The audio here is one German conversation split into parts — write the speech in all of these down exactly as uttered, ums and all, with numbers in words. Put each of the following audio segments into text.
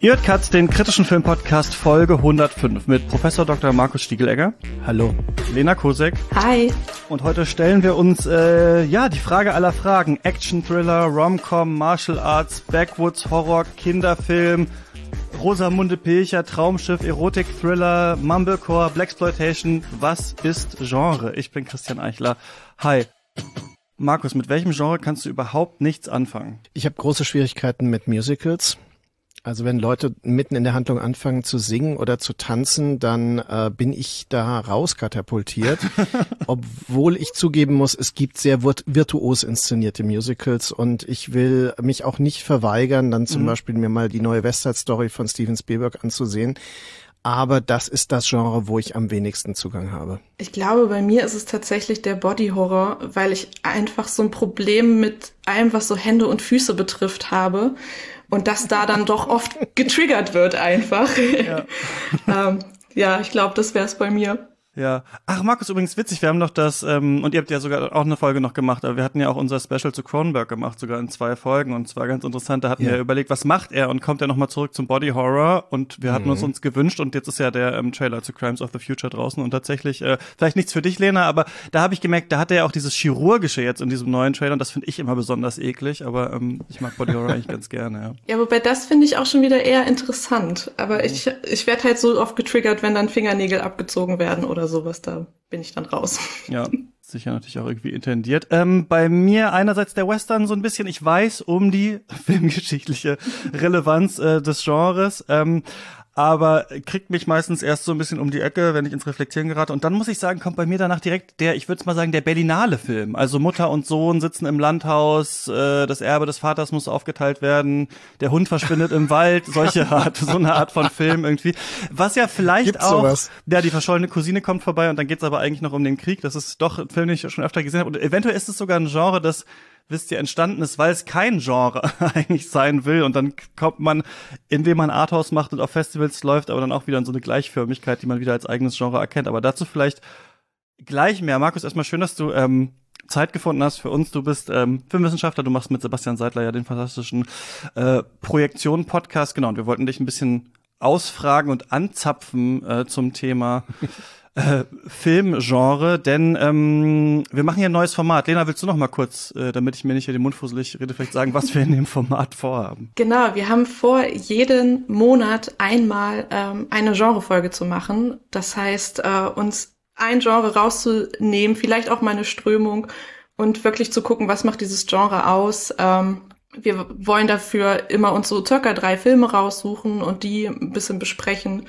Ihr hört Katz, den kritischen Filmpodcast Folge hundertfünf mit Professor Doktor Markus Stiegelegger. Hallo. Lena Kosek. Hi. Und heute stellen wir uns, äh, ja, die Frage aller Fragen. Action, Thriller, Rom-Com, Martial Arts, Backwoods, Horror, Kinderfilm, Rosamunde Pilcher, Traumschiff, Erotik, Thriller, Mumblecore, Blaxploitation. Was ist Genre? Ich bin Christian Eichler. Hi. Markus, mit welchem Genre kannst du überhaupt nichts anfangen? Ich habe große Schwierigkeiten mit Musicals. Also wenn Leute mitten in der Handlung anfangen zu singen oder zu tanzen, dann äh, bin ich da rauskatapultiert. Obwohl ich zugeben muss, es gibt sehr virtuos inszenierte Musicals und ich will mich auch nicht verweigern, dann zum mhm. Beispiel mir mal die neue West Side Story von Steven Spielberg anzusehen. Aber das ist das Genre, wo ich am wenigsten Zugang habe. Ich glaube, bei mir ist es tatsächlich der Body-Horror, weil ich einfach so ein Problem mit allem, was so Hände und Füße betrifft, habe. Und das da dann doch oft getriggert wird einfach. Ja, ähm, ja ich glaube, das wäre es bei mir. Ja. Ach, Markus, übrigens witzig, wir haben noch das, ähm, und ihr habt ja sogar auch eine Folge noch gemacht, aber wir hatten ja auch unser Special zu Cronenberg gemacht, sogar in zwei Folgen, und es war ganz interessant, da hatten ja. wir überlegt, was macht er, und kommt er nochmal zurück zum Body Horror, und wir hatten mhm. uns uns gewünscht, und jetzt ist ja der ähm, Trailer zu Crimes of the Future draußen, und tatsächlich, äh, vielleicht nichts für dich, Lena, aber da habe ich gemerkt, da hat er ja auch dieses Chirurgische jetzt in diesem neuen Trailer, und das finde ich immer besonders eklig, aber ähm, ich mag Body Horror eigentlich ganz gerne, ja. Ja, wobei das finde ich auch schon wieder eher interessant, aber mhm. ich ich werde halt so oft getriggert, wenn dann Fingernägel abgezogen werden oder sowas, da bin ich dann raus. Ja, sicher natürlich auch irgendwie intendiert. Ähm, bei mir einerseits der Western so ein bisschen, ich weiß um die filmgeschichtliche Relevanz äh, des Genres, ähm, aber kriegt mich meistens erst so ein bisschen um die Ecke, wenn ich ins Reflektieren gerate. Und dann muss ich sagen, kommt bei mir danach direkt der, ich würde mal sagen, der Berlinale Film. Also Mutter und Sohn sitzen im Landhaus, äh, das Erbe des Vaters muss aufgeteilt werden, der Hund verschwindet im Wald, solche Art, so eine Art von Film irgendwie. Was ja vielleicht Gibt's auch, sowas? Ja, die verschollene Cousine kommt vorbei und dann geht's aber eigentlich noch um den Krieg. Das ist doch ein Film, den ich schon öfter gesehen habe. Und eventuell ist es sogar ein Genre, das, wisst ihr, entstanden ist, weil es kein Genre eigentlich sein will, und dann kommt man, indem man Arthouse macht und auf Festivals läuft, aber dann auch wieder in so eine Gleichförmigkeit, die man wieder als eigenes Genre erkennt. Aber dazu vielleicht gleich mehr. Markus, erstmal schön, dass du ähm, Zeit gefunden hast für uns. Du bist ähm, Filmwissenschaftler, du machst mit Sebastian Seidler ja den fantastischen äh, Projektion-Podcast, genau, und wir wollten dich ein bisschen ausfragen und anzapfen äh, zum Thema Äh, Filmgenre, denn ähm, wir machen hier ein neues Format. Lena, willst du noch mal kurz, äh, damit ich mir nicht hier den Mund fusselig rede, vielleicht sagen, was wir in dem Format vorhaben? Genau, wir haben vor, jeden Monat einmal ähm, eine Genrefolge zu machen. Das heißt, äh, uns ein Genre rauszunehmen, vielleicht auch mal eine Strömung, und wirklich zu gucken, was macht dieses Genre aus. Ähm, wir wollen dafür immer uns so circa drei Filme raussuchen und die ein bisschen besprechen.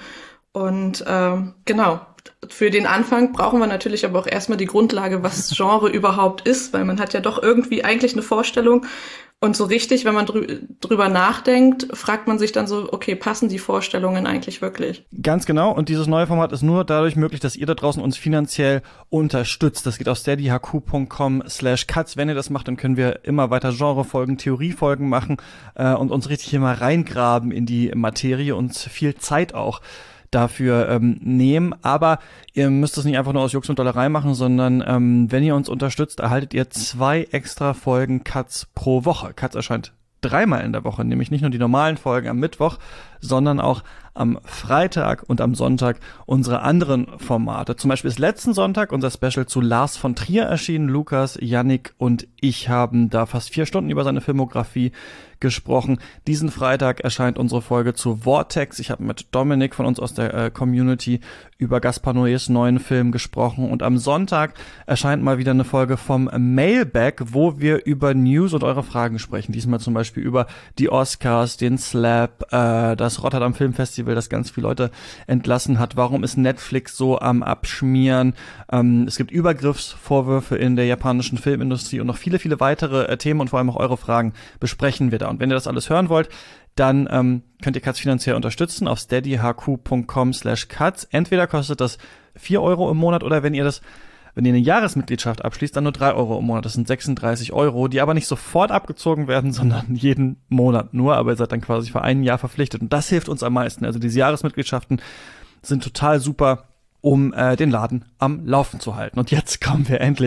Und ähm, genau, für den Anfang brauchen wir natürlich aber auch erstmal die Grundlage, was Genre überhaupt ist, weil man hat ja doch irgendwie eigentlich eine Vorstellung. Und so richtig, wenn man drü- drüber nachdenkt, fragt man sich dann so, okay, passen die Vorstellungen eigentlich wirklich? Ganz genau, und dieses neue Format ist nur dadurch möglich, dass ihr da draußen uns finanziell unterstützt. Das geht auf steadyhq.com slash cuts. Wenn ihr das macht, dann können wir immer weiter Genrefolgen, Theoriefolgen machen äh, und uns richtig hier mal reingraben in die Materie, uns viel Zeit auch dafür ähm, nehmen, aber ihr müsst es nicht einfach nur aus Jux und Dollerei machen, sondern ähm, wenn ihr uns unterstützt, erhaltet ihr zwei extra Folgen Cuts pro Woche. Cuts erscheint dreimal in der Woche, nämlich nicht nur die normalen Folgen am Mittwoch, sondern auch am Freitag und am Sonntag unsere anderen Formate. Zum Beispiel ist letzten Sonntag unser Special zu Lars von Trier erschienen. Lukas, Yannick und ich haben da fast vier Stunden über seine Filmografie gesprochen. Diesen Freitag erscheint unsere Folge zu Vortex. Ich habe mit Dominik von uns aus der äh, Community über Gaspar Noés neuen Film gesprochen. Und am Sonntag erscheint mal wieder eine Folge vom Mailbag, wo wir über News und eure Fragen sprechen. Diesmal zum Beispiel über die Oscars, den Slap, äh, das Rotterdam Filmfestival, das ganz viele Leute entlassen hat. Warum ist Netflix so am Abschmieren? Ähm, es gibt Übergriffsvorwürfe in der japanischen Filmindustrie und noch viele, viele weitere äh, Themen, und vor allem auch eure Fragen besprechen wir da. Und wenn ihr das alles hören wollt, dann ähm, könnt ihr Cuts finanziell unterstützen auf steadyhq.com slash cuts. Entweder kostet das vier Euro im Monat, oder wenn ihr das Wenn ihr eine Jahresmitgliedschaft abschließt, dann nur drei Euro im Monat. Das sind sechsunddreißig Euro, die aber nicht sofort abgezogen werden, sondern jeden Monat nur. Aber ihr seid dann quasi für ein Jahr verpflichtet. Und das hilft uns am meisten. Also diese Jahresmitgliedschaften sind total super, um äh, den Laden am Laufen zu halten. Und jetzt kommen wir endlich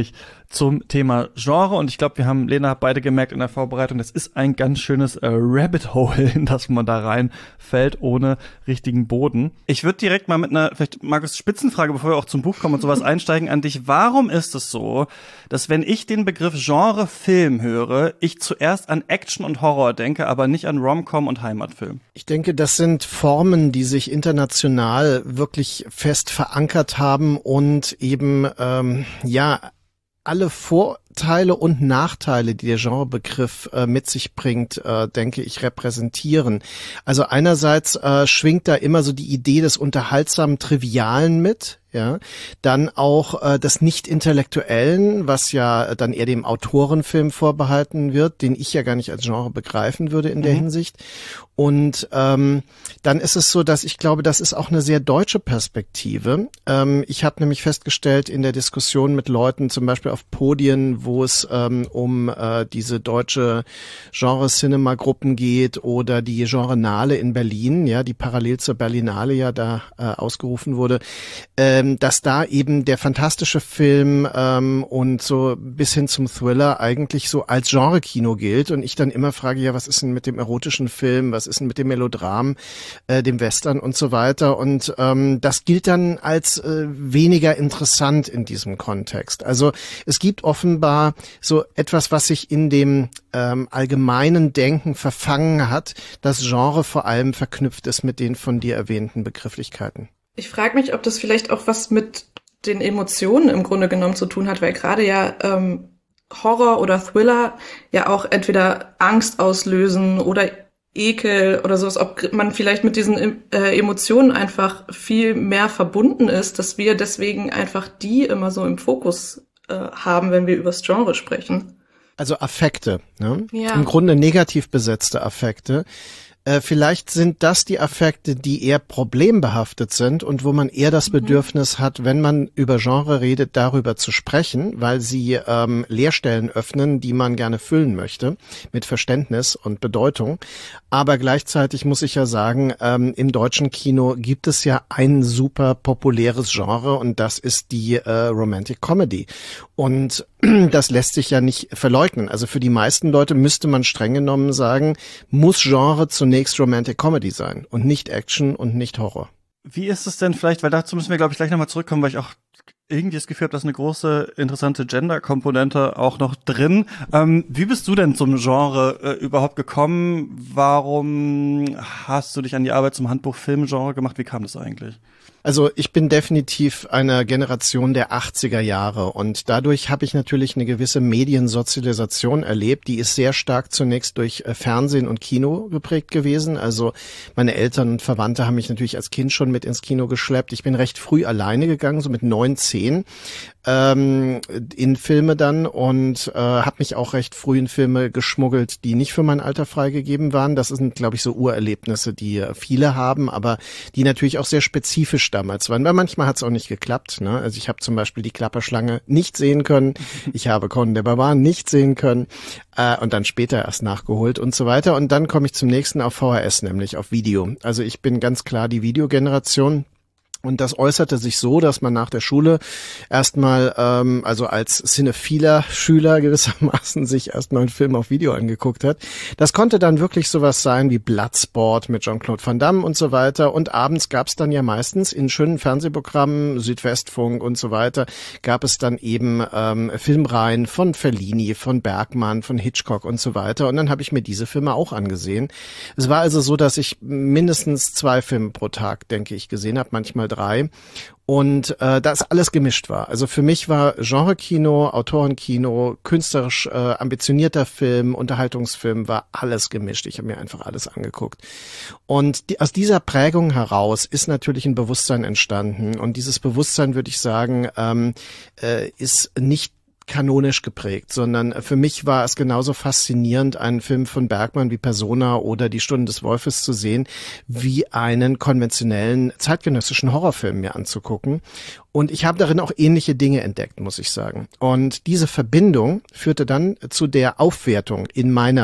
zum Thema Genre. Und ich glaube, wir haben, Lena, beide gemerkt in der Vorbereitung, das ist ein ganz schönes äh, Rabbit Hole, in das man da reinfällt, ohne richtigen Boden. Ich würde direkt mal mit einer, vielleicht Markus, Spitzenfrage, bevor wir auch zum Buch kommen und sowas einsteigen, an dich. Warum ist es so, dass wenn ich den Begriff Genre Film höre, ich zuerst an Action und Horror denke, aber nicht an Rom-Com und Heimatfilm? Ich denke, das sind Formen, die sich international wirklich fest verankert haben und eben, ähm, ja, alle Vorteile und Nachteile, die der Genrebegriff äh, mit sich bringt, äh, denke ich, repräsentieren. Also einerseits äh, schwingt da immer so die Idee des unterhaltsamen Trivialen mit, ja, dann auch äh, des Nicht-Intellektuellen, was ja dann eher dem Autorenfilm vorbehalten wird, den ich ja gar nicht als Genre begreifen würde in der mhm. Hinsicht. Und ähm, dann ist es so, dass ich glaube, das ist auch eine sehr deutsche Perspektive. Ähm, ich habe nämlich festgestellt in der Diskussion mit Leuten, zum Beispiel auf Podien, wo es ähm, um äh, diese deutsche Genre-Cinema-Gruppen geht oder die Genrenale in Berlin, ja, die parallel zur Berlinale ja da äh, ausgerufen wurde, ähm, dass da eben der fantastische Film ähm, und so bis hin zum Thriller eigentlich so als Genre-Kino gilt. Und ich dann immer frage, ja, was ist denn mit dem erotischen Film, was ist denn mit dem Melodram, äh, dem Western und so weiter. Und ähm, das gilt dann als äh, weniger interessant in diesem Kontext. Also es gibt offenbar so etwas, was sich in dem ähm, allgemeinen Denken verfangen hat, das Genre vor allem verknüpft ist mit den von dir erwähnten Begrifflichkeiten. Ich frage mich, ob das vielleicht auch was mit den Emotionen im Grunde genommen zu tun hat, weil gerade ja ähm, Horror oder Thriller ja auch entweder Angst auslösen oder Ekel oder sowas, ob man vielleicht mit diesen äh, Emotionen einfach viel mehr verbunden ist, dass wir deswegen einfach die immer so im Fokus äh, haben, wenn wir über das Genre sprechen. Also Affekte, ne? Ja. Im Grunde negativ besetzte Affekte. Äh, vielleicht sind das die Affekte, die eher problembehaftet sind und wo man eher das Bedürfnis hat, wenn man über Genre redet, darüber zu sprechen, weil sie ähm, Leerstellen öffnen, die man gerne füllen möchte, mit Verständnis und Bedeutung. Aber gleichzeitig muss ich ja sagen, ähm, im deutschen Kino gibt es ja ein super populäres Genre und das ist die äh, Romantic Comedy. Und das lässt sich ja nicht verleugnen. Also für die meisten Leute müsste man streng genommen sagen, muss Genre zunächst Romantic Comedy sein und nicht Action und nicht Horror. Wie ist es denn vielleicht, weil dazu müssen wir, glaube ich, gleich nochmal zurückkommen, weil ich auch irgendwie das Gefühl habe, dass eine große, interessante Gender-Komponente auch noch drin. Ähm, wie bist du denn zum Genre äh, überhaupt gekommen? Warum hast du dich an die Arbeit zum Handbuch Filmgenre gemacht? Wie kam das eigentlich? Also ich bin definitiv einer Generation der achtziger Jahre und dadurch habe ich natürlich eine gewisse Mediensozialisation erlebt. Die ist sehr stark zunächst durch Fernsehen und Kino geprägt gewesen. Also meine Eltern und Verwandte haben mich natürlich als Kind schon mit ins Kino geschleppt. Ich bin recht früh alleine gegangen, so mit neun, zehn ähm, in Filme dann und äh, habe mich auch recht früh in Filme geschmuggelt, die nicht für mein Alter freigegeben waren. Das sind, glaube ich, so Urerlebnisse, die viele haben, aber die natürlich auch sehr spezifisch damals waren, weil manchmal hat es auch nicht geklappt. Ne? Also ich habe zum Beispiel die Klapperschlange nicht sehen können, ich habe Conan der Barbar nicht sehen können äh, und dann später erst nachgeholt und so weiter. Und dann komme ich zum nächsten auf V H S, nämlich auf Video. Also ich bin ganz klar die Videogeneration. Und das äußerte sich so, dass man nach der Schule erstmal, ähm, also als cinephiler Schüler gewissermaßen sich erstmal einen Film auf Video angeguckt hat. Das konnte dann wirklich sowas sein wie Bloodsport mit Jean-Claude Van Damme und so weiter. Und abends gab es dann ja meistens in schönen Fernsehprogrammen, Südwestfunk und so weiter, gab es dann eben ähm, Filmreihen von Fellini, von Bergman, von Hitchcock und so weiter. Und dann habe ich mir diese Filme auch angesehen. Es war also so, dass ich mindestens zwei Filme pro Tag, denke ich, gesehen habe, manchmal drei. Und äh, das alles gemischt war. Also für mich war Genre-Kino, Autorenkino, künstlerisch äh, ambitionierter Film, Unterhaltungsfilm, war alles gemischt. Ich habe mir einfach alles angeguckt. Und die, aus dieser Prägung heraus ist natürlich ein Bewusstsein entstanden. Und dieses Bewusstsein, würde ich sagen, ähm, äh, ist nicht kanonisch geprägt, sondern für mich war es genauso faszinierend, einen Film von Bergman wie Persona oder Die Stunden des Wolfes zu sehen, wie einen konventionellen zeitgenössischen Horrorfilm mir anzugucken. Und ich habe darin auch ähnliche Dinge entdeckt, muss ich sagen. Und diese Verbindung führte dann zu der Aufwertung in meiner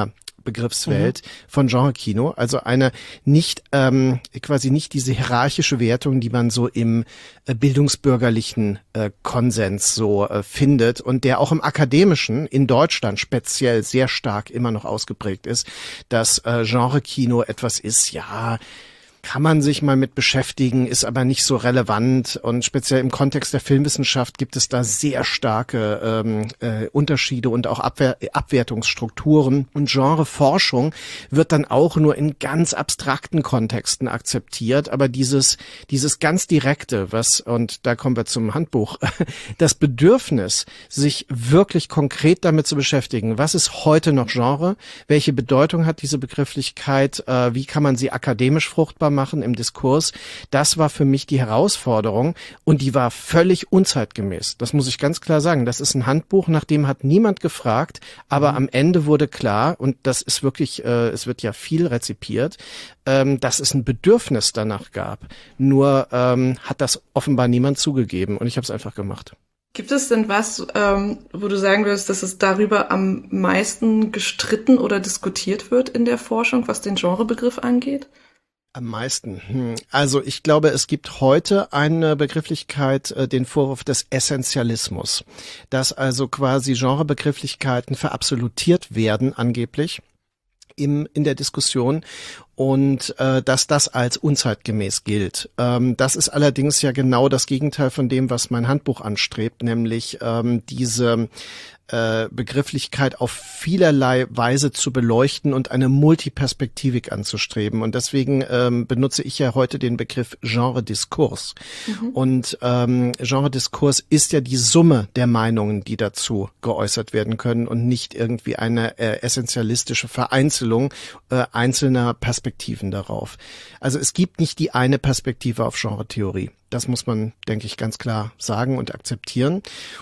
Begriffswelt mhm. von Genre-Kino, also eine nicht ähm, quasi nicht diese hierarchische Wertung, die man so im äh, bildungsbürgerlichen äh, Konsens so äh, findet und der auch im akademischen in Deutschland speziell sehr stark immer noch ausgeprägt ist, dass äh, Genre-Kino etwas ist, ja, kann man sich mal mit beschäftigen, ist aber nicht so relevant und speziell im Kontext der Filmwissenschaft gibt es da sehr starke ähm, äh, Unterschiede und auch Abwehr, Abwertungsstrukturen und Genreforschung wird dann auch nur in ganz abstrakten Kontexten akzeptiert, aber dieses dieses ganz direkte, was, und da kommen wir zum Handbuch, das Bedürfnis, sich wirklich konkret damit zu beschäftigen, was ist heute noch Genre, welche Bedeutung hat diese Begrifflichkeit, äh, wie kann man sie akademisch fruchtbar machen im Diskurs, das war für mich die Herausforderung und die war völlig unzeitgemäß. Das muss ich ganz klar sagen. Das ist ein Handbuch, nach dem hat niemand gefragt, aber mhm. am Ende wurde klar, und das ist wirklich, äh, es wird ja viel rezipiert, ähm, dass es ein Bedürfnis danach gab. Nur ähm, hat das offenbar niemand zugegeben und ich habe es einfach gemacht. Gibt es denn was, ähm, wo du sagen würdest, dass es darüber am meisten gestritten oder diskutiert wird in der Forschung, was den Genrebegriff angeht? Am meisten. Also ich glaube, es gibt heute eine Begrifflichkeit, äh, den Vorwurf des Essentialismus, dass also quasi Genrebegrifflichkeiten verabsolutiert werden angeblich im in der Diskussion und äh, dass das als unzeitgemäß gilt. Ähm, das ist allerdings ja genau das Gegenteil von dem, was mein Handbuch anstrebt, nämlich ähm, diese äh, Begrifflichkeit auf vielerlei Weise zu beleuchten und eine Multiperspektivik anzustreben. Und deswegen ähm, benutze ich ja heute den Begriff Genre-Diskurs. Mhm. Und ähm, Genre-Diskurs ist ja die Summe der Meinungen, die dazu geäußert werden können und nicht irgendwie eine äh, essentialistische Vereinzelung äh, einzelner Perspektiven darauf. Also es gibt nicht die eine Perspektive auf Genre-Theorie. Das muss man, denke ich, ganz klar sagen und akzeptieren.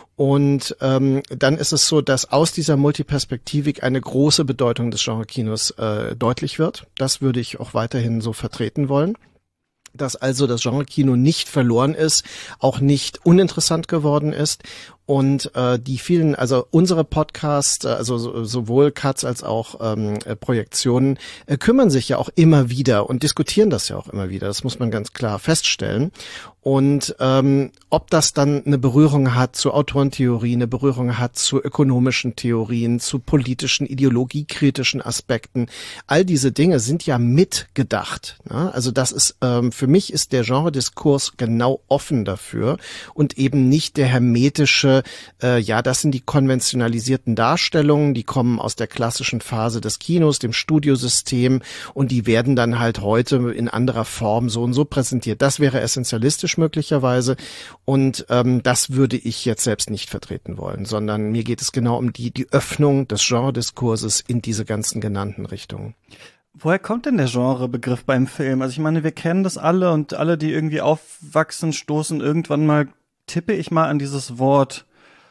Und ähm, dann ist es so, dass aus dieser Multiperspektivik eine große Bedeutung des Genre-Kinos äh, deutlich wird. Das würde ich auch weiterhin so vertreten wollen. Dass also das Genre-Kino nicht verloren ist, auch nicht uninteressant geworden ist. Und äh, die vielen, also unsere Podcasts, also so, sowohl Katz als auch ähm, Projektionen, äh, kümmern sich ja auch immer wieder und diskutieren das ja auch immer wieder. Das muss man ganz klar feststellen. Und ähm, ob das dann eine Berührung hat zu Autorentheorie, eine Berührung hat zu ökonomischen Theorien, zu politischen, ideologiekritischen Aspekten, all diese Dinge sind ja mitgedacht. Ne? Also das ist, ähm, für mich ist der Genre-Diskurs genau offen dafür und eben nicht der hermetische, äh, ja, das sind die konventionalisierten Darstellungen, die kommen aus der klassischen Phase des Kinos, dem Studiosystem und die werden dann halt heute in anderer Form so und so präsentiert. Das wäre essentialistisch möglicherweise und ähm, das würde ich jetzt selbst nicht vertreten wollen, sondern mir geht es genau um die die Öffnung des Genre-Diskurses in diese ganzen genannten Richtungen. Woher kommt denn der Genrebegriff beim Film? Also ich meine, wir kennen das alle und alle, die irgendwie aufwachsen, stoßen irgendwann mal, tippe ich mal an dieses Wort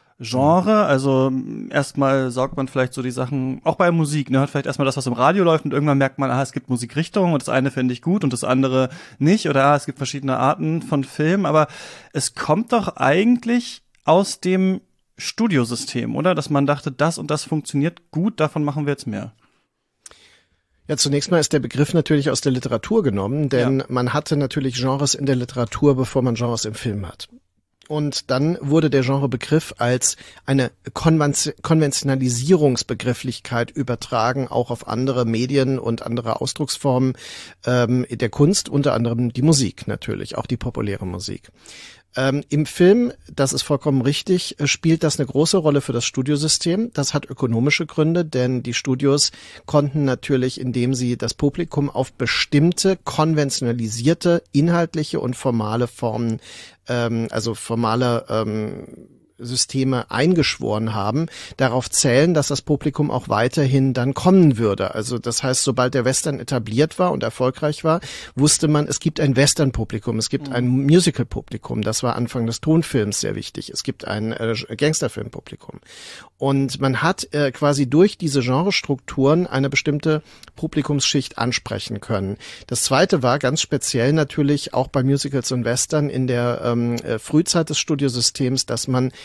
Genre, also erstmal saugt man vielleicht so die Sachen, auch bei Musik, ne, hört vielleicht erstmal das, was im Radio läuft und irgendwann merkt man, ah, es gibt Musikrichtungen und das eine finde ich gut und das andere nicht oder ah, es gibt verschiedene Arten von Film, aber es kommt doch eigentlich aus dem Studiosystem, oder? Dass man dachte, das und das funktioniert gut, davon machen wir jetzt mehr. Ja, zunächst mal ist der Begriff natürlich aus der Literatur genommen, denn ja. man hatte natürlich Genres in der Literatur, bevor man Genres im Film hat. Und dann wurde der Genrebegriff als eine Konven- Konventionalisierungsbegrifflichkeit übertragen, auch auf andere Medien und andere Ausdrucksformen ähm, der Kunst, unter anderem die Musik natürlich, auch die populäre Musik. Ähm, im Film, das ist vollkommen richtig, spielt das eine große Rolle für das Studiosystem. Das hat ökonomische Gründe, denn die Studios konnten natürlich, indem sie das Publikum auf bestimmte konventionalisierte, inhaltliche und formale Formen, ähm, also formale ähm, Systeme eingeschworen haben, darauf zählen, dass das Publikum auch weiterhin dann kommen würde. Also das heißt, sobald der Western etabliert war und erfolgreich war, wusste man, es gibt ein Western-Publikum, es gibt mhm. ein Musical-Publikum, das war Anfang des Tonfilms sehr wichtig, es gibt ein äh, Gangsterfilm-Publikum. Und man hat äh, quasi durch diese Genrestrukturen eine bestimmte Publikumsschicht ansprechen können. Das Zweite war ganz speziell natürlich auch bei Musicals und Western in der ähm, Frühzeit des Studiosystems, dass man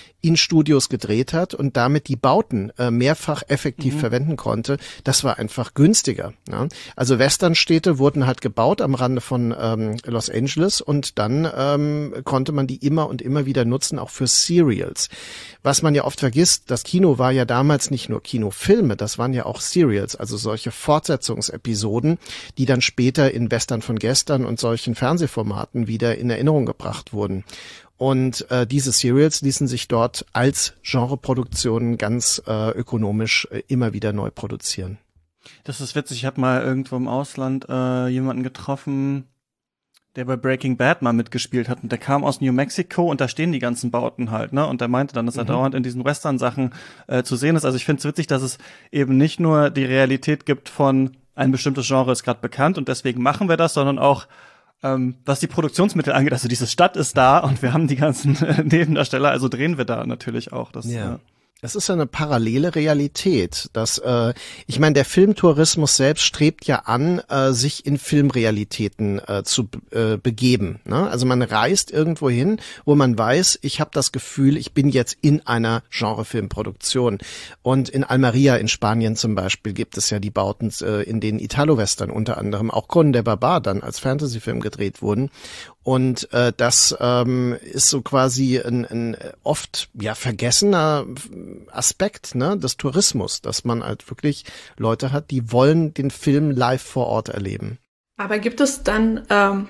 in Studios gedreht hat und damit die Bauten äh, mehrfach effektiv mhm. verwenden konnte, das war einfach günstiger. Ja? Also Westernstädte wurden halt gebaut am Rande von ähm, Los Angeles und dann ähm, konnte man die immer und immer wieder nutzen, auch für Serials. Was man ja oft vergisst, das Kino war ja damals nicht nur Kinofilme, das waren ja auch Serials, also solche Fortsetzungsepisoden, die dann später in Western von gestern und solchen Fernsehformaten wieder in Erinnerung gebracht wurden. Und äh, diese Serials ließen sich dort als Genreproduktionen ganz äh, ökonomisch äh, immer wieder neu produzieren. Das ist witzig, ich habe mal irgendwo im Ausland äh, jemanden getroffen, der bei Breaking Bad mal mitgespielt hat und der kam aus New Mexico und da stehen die ganzen Bauten halt, ne? Und der meinte dann, dass er mhm. dauernd in diesen Western-Sachen äh, zu sehen ist. Also ich finde es witzig, dass es eben nicht nur die Realität gibt von ein bestimmtes Genre ist gerade bekannt und deswegen machen wir das, sondern auch ähm, was die Produktionsmittel angeht. Also diese Stadt ist da und wir haben die ganzen äh, Nebendarsteller, also drehen wir da natürlich auch. Das, ja. äh, Es ist eine parallele Realität, dass äh, ich meine, der Filmtourismus selbst strebt ja an, äh, sich in Filmrealitäten äh, zu äh, begeben. Ne? Also man reist irgendwo hin, wo man weiß, ich habe das Gefühl, ich bin jetzt in einer Genrefilmproduktion. Und in Almeria in Spanien zum Beispiel gibt es ja die Bauten, äh, in denen Italo-Western unter anderem auch Conan der Barbar dann als Fantasyfilm gedreht wurden. Und äh, das ähm, ist so quasi ein, ein oft ja vergessener Aspekt, ne, des Tourismus, dass man halt wirklich Leute hat, die wollen den Film live vor Ort erleben. Aber gibt es dann ähm,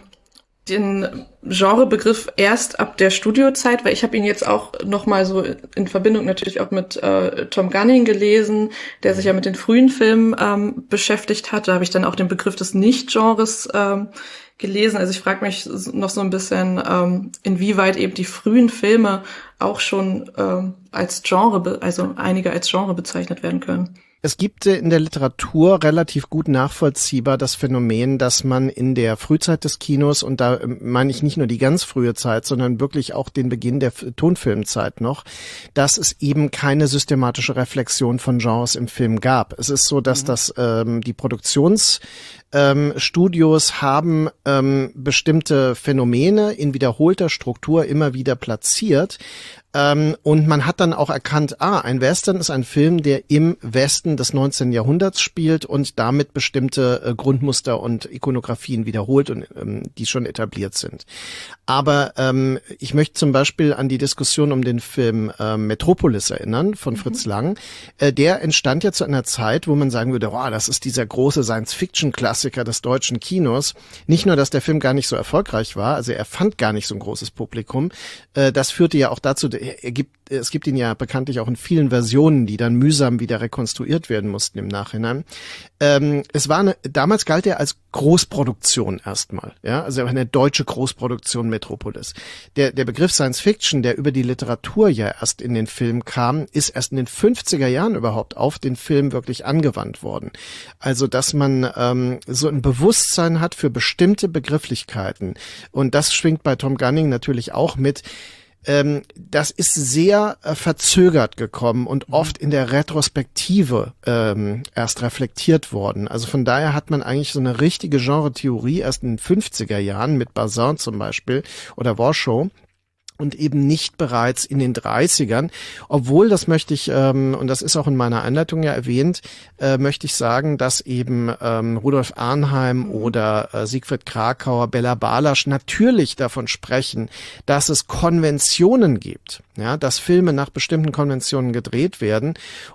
den Genrebegriff erst ab der Studiozeit? Weil ich habe ihn jetzt auch noch mal so in Verbindung natürlich auch mit äh, Tom Gunning gelesen, der sich ja mit den frühen Filmen ähm, beschäftigt hat. Da habe ich dann auch den Begriff des Nicht-Genres ähm, gelesen. Also ich frage mich noch so ein bisschen, ähm, inwieweit eben die frühen Filme auch schon ähm, als Genre, also einige als Genre bezeichnet werden können. Es gibt in der Literatur relativ gut nachvollziehbar das Phänomen, dass man in der Frühzeit des Kinos, und da meine ich nicht nur die ganz frühe Zeit, sondern wirklich auch den Beginn der Tonfilmzeit noch, dass es eben keine systematische Reflexion von Genres im Film gab. Es ist so, dass mhm. das ähm, die Produktions Ähm, Studios haben ähm, bestimmte Phänomene in wiederholter Struktur immer wieder platziert. Ähm, und man hat dann auch erkannt, ah, ein Western ist ein Film, der im Westen des neunzehnten Jahrhunderts spielt und damit bestimmte äh, Grundmuster und Ikonografien wiederholt und ähm, die schon etabliert sind. Aber ähm, ich möchte zum Beispiel an die Diskussion um den Film äh, Metropolis erinnern von mhm. Fritz Lang. Äh, der entstand ja zu einer Zeit, wo man sagen würde, oh, das ist dieser große Science-Fiction-Klassiker des deutschen Kinos. Nicht nur, dass der Film gar nicht so erfolgreich war, also er fand gar nicht so ein großes Publikum. Äh, das führte ja auch dazu, er gibt, es gibt ihn ja bekanntlich auch in vielen Versionen, die dann mühsam wieder rekonstruiert werden mussten im Nachhinein. Ähm, es war eine, damals galt er als Großproduktion erstmal, ja, also eine deutsche Großproduktion Metropolis. Der, der Begriff Science Fiction, der über die Literatur ja erst in den Film kam, ist erst in den fünfziger Jahren überhaupt auf den Film wirklich angewandt worden. Also, dass man ähm, so ein Bewusstsein hat für bestimmte Begrifflichkeiten. Und das schwingt bei Tom Gunning natürlich auch mit. Ähm, das ist sehr äh, verzögert gekommen und oft in der Retrospektive ähm, erst reflektiert worden. Also von daher hat man eigentlich so eine richtige Genre-Theorie erst in den fünfziger Jahren mit Bazin zum Beispiel oder Warsaw. Und eben nicht bereits in den dreißigern, obwohl, das möchte ich, ähm, und das ist auch in meiner Einleitung ja erwähnt, äh, möchte ich sagen, dass eben ähm, Rudolf Arnheim oder äh, Siegfried Krakauer, Bela Balasch natürlich davon sprechen, dass es Konventionen gibt, ja, dass Filme nach bestimmten Konventionen gedreht werden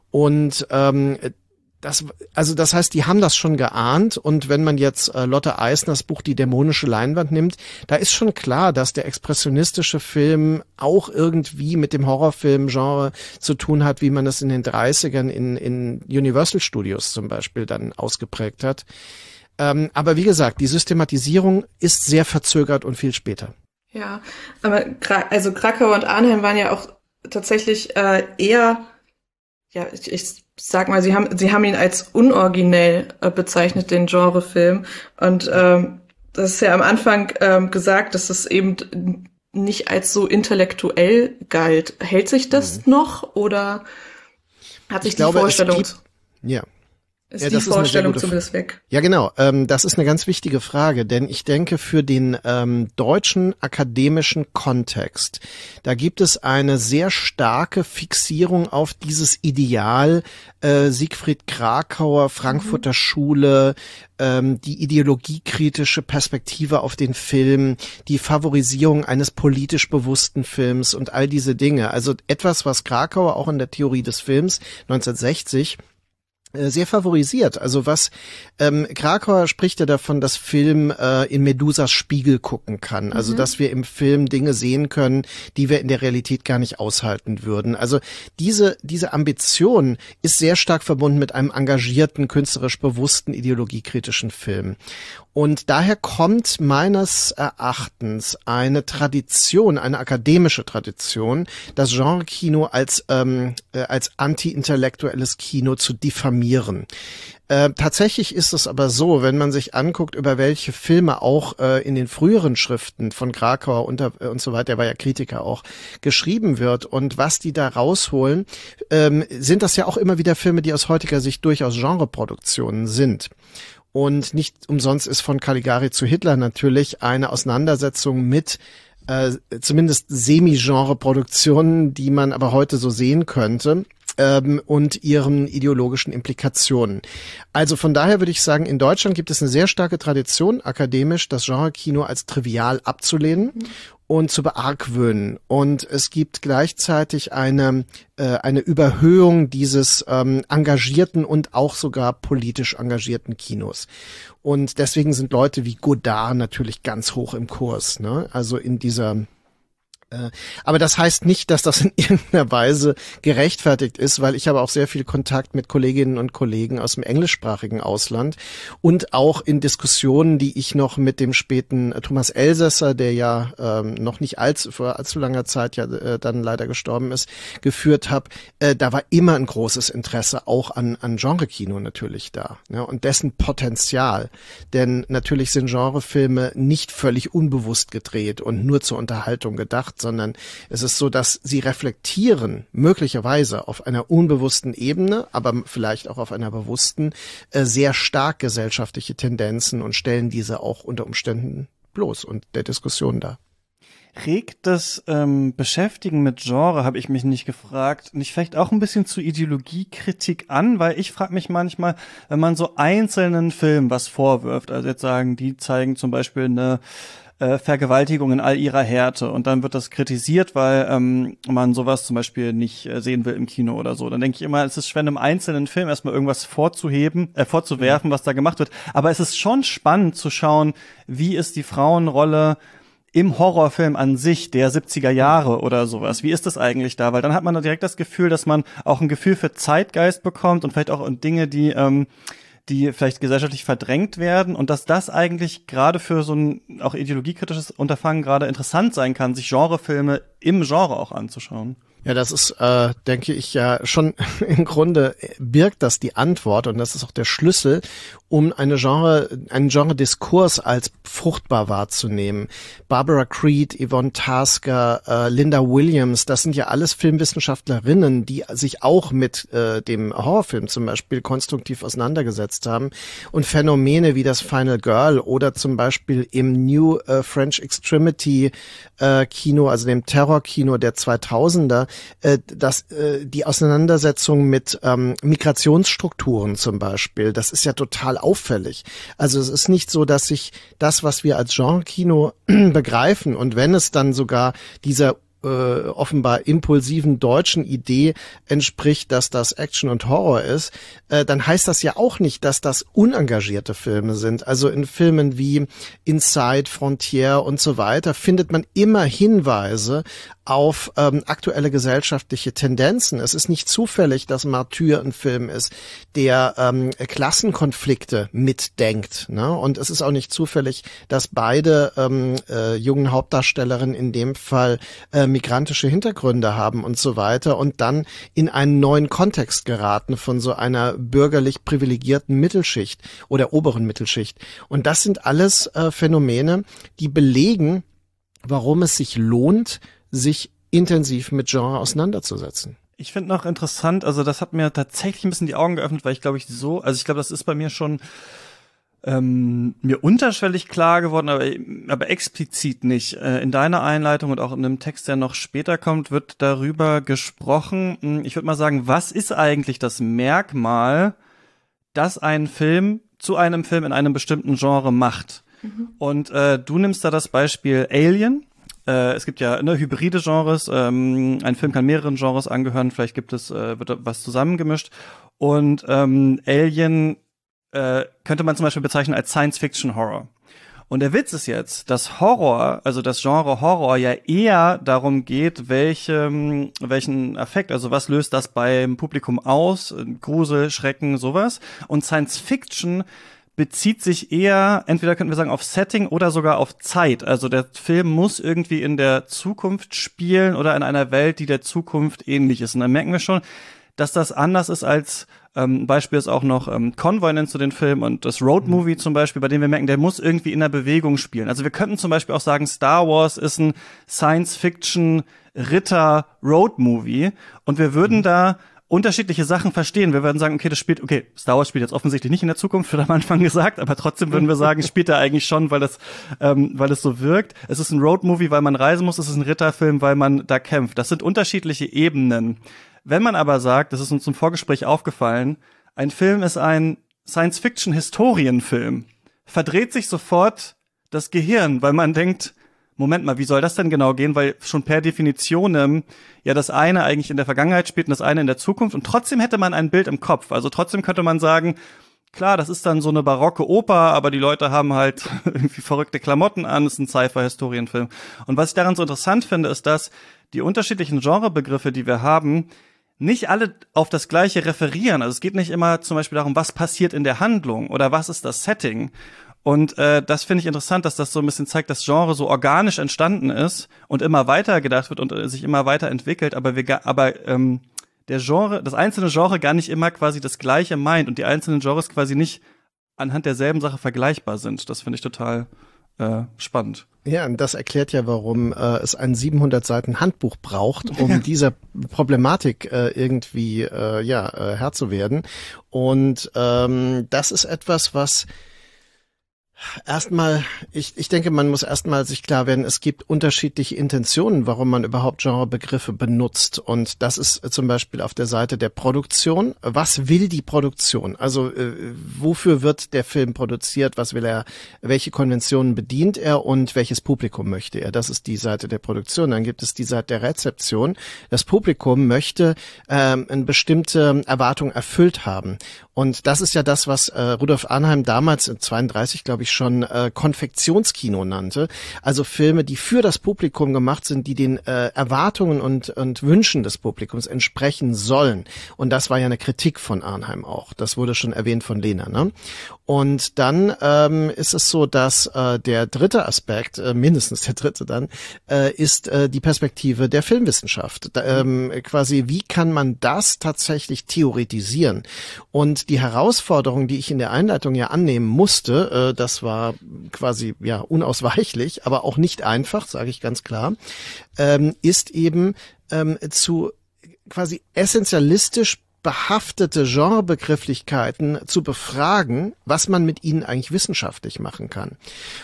und ähm, Das, also das heißt, die haben das schon geahnt und wenn man jetzt äh, Lotte Eisners Buch Die dämonische Leinwand nimmt, da ist schon klar, dass der expressionistische Film auch irgendwie mit dem Horrorfilmgenre zu tun hat, wie man das in den dreißigern in, in Universal Studios zum Beispiel dann ausgeprägt hat. Ähm, aber wie gesagt, die Systematisierung ist sehr verzögert und viel später. Ja, aber also Krakauer und Arnheim waren ja auch tatsächlich äh, eher, ja, ich, ich sag mal, sie haben sie haben ihn als unoriginell äh, bezeichnet, den Genrefilm. Und ähm, das ist ja am Anfang ähm, gesagt, dass es eben nicht als so intellektuell galt. Hält sich das mhm. noch oder hat sich ich die glaube, Vorstellung... Es gibt, ja. ist ja, die das Vorstellung ist zumindest weg. Ja, genau. Ähm, das ist eine ganz wichtige Frage, denn ich denke, für den ähm, deutschen akademischen Kontext, da gibt es eine sehr starke Fixierung auf dieses Ideal äh, Siegfried Kracauer, Frankfurter mhm. Schule, ähm, die ideologiekritische Perspektive auf den Film, die Favorisierung eines politisch bewussten Films und all diese Dinge. Also etwas, was Kracauer auch in der Theorie des Films neunzehnhundertsechzig sehr favorisiert. Also was ähm, Kracauer spricht ja davon, dass Film äh, in Medusas Spiegel gucken kann. Also mhm. dass wir im Film Dinge sehen können, die wir in der Realität gar nicht aushalten würden. Also diese diese Ambition ist sehr stark verbunden mit einem engagierten, künstlerisch bewussten, ideologiekritischen Film. Und daher kommt meines Erachtens eine Tradition, eine akademische Tradition, das Genre-Kino als ähm, äh, als anti-intellektuelles Kino zu diffamieren. Äh, tatsächlich ist es aber so, wenn man sich anguckt, über welche Filme auch äh, in den früheren Schriften von Kracauer und, äh, und so weiter, der war ja Kritiker auch, geschrieben wird und was die da rausholen, ähm, sind das ja auch immer wieder Filme, die aus heutiger Sicht durchaus Genreproduktionen sind. Und nicht umsonst ist von Caligari zu Hitler natürlich eine Auseinandersetzung mit äh, zumindest Semi-Genre-Produktionen, die man aber heute so sehen könnte, ähm, und ihren ideologischen Implikationen. Also von daher würde ich sagen, in Deutschland gibt es eine sehr starke Tradition, akademisch das Genre-Kino als trivial abzulehnen mhm. und zu beargwöhnen. Und es gibt gleichzeitig eine äh, eine Überhöhung dieses ähm, engagierten und auch sogar politisch engagierten Kinos. Und deswegen sind Leute wie Godard natürlich ganz hoch im Kurs, ne? Also in dieser Aber das heißt nicht, dass das in irgendeiner Weise gerechtfertigt ist, weil ich habe auch sehr viel Kontakt mit Kolleginnen und Kollegen aus dem englischsprachigen Ausland und auch in Diskussionen, die ich noch mit dem späten Thomas Elsässer, der ja ähm, noch nicht allzu, vor allzu langer Zeit ja äh, dann leider gestorben ist, geführt habe. Äh, da war immer ein großes Interesse auch an, an Genre-Kino natürlich da, ne, und dessen Potenzial. Denn natürlich sind Genrefilme nicht völlig unbewusst gedreht und nur zur Unterhaltung gedacht, sondern es ist so, dass sie reflektieren, möglicherweise auf einer unbewussten Ebene, aber vielleicht auch auf einer bewussten, äh, sehr stark gesellschaftliche Tendenzen und stellen diese auch unter Umständen bloß und der Diskussion dar. Regt das ähm, Beschäftigen mit Genre, habe ich mich nicht gefragt, nicht vielleicht auch ein bisschen zu Ideologiekritik an? Weil ich frage mich manchmal, wenn man so einzelnen Filmen was vorwirft, also jetzt sagen, die zeigen zum Beispiel eine Vergewaltigung in all ihrer Härte und dann wird das kritisiert, weil ähm, man sowas zum Beispiel nicht äh, sehen will im Kino oder so. Dann denke ich immer, es ist schwer, einem einzelnen Film erstmal irgendwas vorzuheben, äh, vorzuwerfen, was da gemacht wird. Aber es ist schon spannend zu schauen, wie ist die Frauenrolle im Horrorfilm an sich der siebziger Jahre oder sowas. Wie ist das eigentlich da? Weil dann hat man da direkt das Gefühl, dass man auch ein Gefühl für Zeitgeist bekommt und vielleicht auch Dinge, die ähm, die vielleicht gesellschaftlich verdrängt werden und dass das eigentlich gerade für so ein auch ideologiekritisches Unterfangen gerade interessant sein kann, sich Genrefilme im Genre auch anzuschauen. Ja, das ist, äh, denke ich, ja schon im Grunde birgt das die Antwort und das ist auch der Schlüssel, um eine Genre, einen Genre-Diskurs als fruchtbar wahrzunehmen. Barbara Creed, Yvonne Tasker, äh, Linda Williams, das sind ja alles Filmwissenschaftlerinnen, die sich auch mit äh, dem Horrorfilm zum Beispiel konstruktiv auseinandergesetzt haben und Phänomene wie das Final Girl oder zum Beispiel im New äh, French Extremity äh, Kino, also dem Terrorkino der zweitausender, äh, dass äh, die Auseinandersetzung mit ähm, Migrationsstrukturen zum Beispiel, das ist ja total auffällig. Also es ist nicht so, dass sich das, was wir als Genre-Kino begreifen und wenn es dann sogar dieser äh, offenbar impulsiven deutschen Idee entspricht, dass das Action und Horror ist, äh, dann heißt das ja auch nicht, dass das unengagierte Filme sind. Also in Filmen wie Inside, Frontier und so weiter findet man immer Hinweise auf ähm, aktuelle gesellschaftliche Tendenzen. Es ist nicht zufällig, dass Martyr ein Film ist, der ähm, Klassenkonflikte mitdenkt, ne? Und es ist auch nicht zufällig, dass beide ähm, äh, jungen Hauptdarstellerinnen in dem Fall äh, migrantische Hintergründe haben und so weiter und dann in einen neuen Kontext geraten von so einer bürgerlich privilegierten Mittelschicht oder oberen Mittelschicht. Und das sind alles äh, Phänomene, die belegen, warum es sich lohnt, sich intensiv mit Genre auseinanderzusetzen. Ich finde noch interessant, also das hat mir tatsächlich ein bisschen die Augen geöffnet, weil ich glaube ich so, also ich glaube, das ist bei mir schon ähm, mir unterschwellig klar geworden, aber, aber explizit nicht. Äh, in deiner Einleitung und auch in einem Text, der noch später kommt, wird darüber gesprochen. Ich würde mal sagen, was ist eigentlich das Merkmal, das einen Film zu einem Film in einem bestimmten Genre macht? Mhm. Und äh, du nimmst da das Beispiel Alien. Äh, es gibt ja ne, hybride Genres. Ähm, ein Film kann mehreren Genres angehören. Vielleicht gibt es äh, wird was zusammengemischt. Und ähm, Alien äh, könnte man zum Beispiel bezeichnen als Science-Fiction-Horror. Und der Witz ist jetzt, dass Horror, also das Genre Horror ja eher darum geht, welche, welchen Effekt, also was löst das beim Publikum aus, Grusel, Schrecken, sowas. Und Science Fiction bezieht sich eher, entweder könnten wir sagen, auf Setting oder sogar auf Zeit. Also der Film muss irgendwie in der Zukunft spielen oder in einer Welt, die der Zukunft ähnlich ist. Und dann merken wir schon, dass das anders ist als ähm, Beispiel ist auch noch ähm, Convoy nennst du den Film und das Road Movie zum Beispiel, bei dem wir merken, der muss irgendwie in der Bewegung spielen. Also wir könnten zum Beispiel auch sagen, Star Wars ist ein Science-Fiction-Ritter-Road-Movie und wir würden mhm. da unterschiedliche Sachen verstehen. Wir würden sagen, okay, das spielt, okay, Star Wars spielt jetzt offensichtlich nicht in der Zukunft, wird am Anfang gesagt, aber trotzdem würden wir sagen, spielt er eigentlich schon, weil das, ähm, weil es so wirkt. Es ist ein Road-Movie, weil man reisen muss, es ist ein Ritterfilm, weil man da kämpft. Das sind unterschiedliche Ebenen. Wenn man aber sagt, das ist uns im Vorgespräch aufgefallen, ein Film ist ein Science-Fiction-Historienfilm, verdreht sich sofort das Gehirn, weil man denkt, Moment mal, wie soll das denn genau gehen? Weil schon per Definition ähm, ja das eine eigentlich in der Vergangenheit spielt und das eine in der Zukunft. Und trotzdem hätte man ein Bild im Kopf. Also trotzdem könnte man sagen, klar, das ist dann so eine barocke Oper, aber die Leute haben halt irgendwie verrückte Klamotten an. Es ist ein Sci-Fi-Historienfilm. Und was ich daran so interessant finde, ist, dass die unterschiedlichen Genrebegriffe, die wir haben, nicht alle auf das Gleiche referieren. Also es geht nicht immer zum Beispiel darum, was passiert in der Handlung oder was ist das Setting. Und äh, das finde ich interessant, dass das so ein bisschen zeigt, dass Genre so organisch entstanden ist und immer weiter gedacht wird und äh, sich immer weiter entwickelt, aber wir ga- aber ähm, der Genre, das einzelne Genre gar nicht immer quasi das Gleiche meint und die einzelnen Genres quasi nicht anhand derselben Sache vergleichbar sind. Das finde ich total äh, spannend. Ja, und das erklärt ja, warum äh, es ein siebenhundert Seiten Handbuch braucht, um dieser Problematik äh, irgendwie äh, ja äh, Herr zu werden. Und ähm, das ist etwas, was Erstmal, ich, ich denke, man muss erstmal sich klar werden, es gibt unterschiedliche Intentionen, warum man überhaupt Genrebegriffe benutzt. Und das ist zum Beispiel auf der Seite der Produktion. Was will die Produktion? Also äh, wofür wird der Film produziert? Was will er? Welche Konventionen bedient er und welches Publikum möchte er? Das ist die Seite der Produktion. Dann gibt es die Seite der Rezeption. Das Publikum möchte ähm, eine bestimmte Erwartung erfüllt haben. Und das ist ja das, was äh, Rudolf Arnheim damals in zweiunddreißig, glaube ich, schon äh, Konfektionskino nannte. Also Filme, die für das Publikum gemacht sind, die den äh, Erwartungen und, und Wünschen des Publikums entsprechen sollen. Und das war ja eine Kritik von Arnheim auch. Das wurde schon erwähnt von Lehner, ne? Und dann ähm, ist es so, dass äh, der dritte Aspekt, äh, mindestens der dritte dann, äh, ist äh, die Perspektive der Filmwissenschaft. Da, ähm, quasi, wie kann man das tatsächlich theoretisieren? Und die Herausforderung, die ich in der Einleitung ja annehmen musste, äh, das war quasi ja unausweichlich, aber auch nicht einfach, sage ich ganz klar, ähm, ist eben ähm, zu quasi essentialistisch behaftete Genrebegrifflichkeiten zu befragen, was man mit ihnen eigentlich wissenschaftlich machen kann.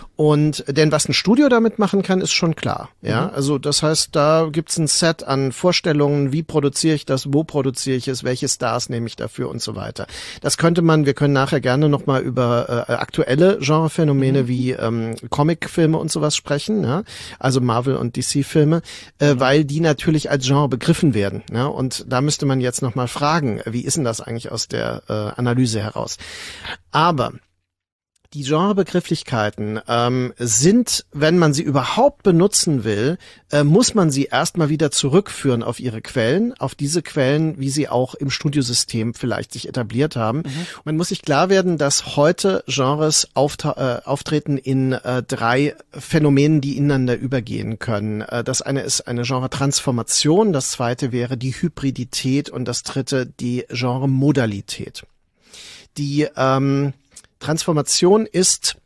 Und denn was ein Studio damit machen kann, ist schon klar. Ja, mhm. Also das heißt, da gibt's ein Set an Vorstellungen, wie produziere ich das, wo produziere ich es, welche Stars nehme ich dafür und so weiter. Das könnte man, wir können nachher gerne nochmal über äh, aktuelle Genrephänomene mhm. wie ähm, Comicfilme und sowas sprechen, ja? Also Marvel und D C-Filme, äh, mhm. weil die natürlich als Genre begriffen werden. Ja? Und da müsste man jetzt nochmal fragen, wie ist denn das eigentlich aus der äh, Analyse heraus? Aber die Genrebegrifflichkeiten ähm, sind, wenn man sie überhaupt benutzen will, äh, muss man sie erstmal wieder zurückführen auf ihre Quellen, auf diese Quellen, wie sie auch im Studiosystem vielleicht sich etabliert haben. Mhm. Man muss sich klar werden, dass heute Genres aufta- äh, auftreten in äh, drei Phänomenen, die ineinander übergehen können. Äh, das eine ist eine Genre-Transformation, das zweite wäre die Hybridität und das dritte die Genre-Modalität. Die ähm, Transformation ist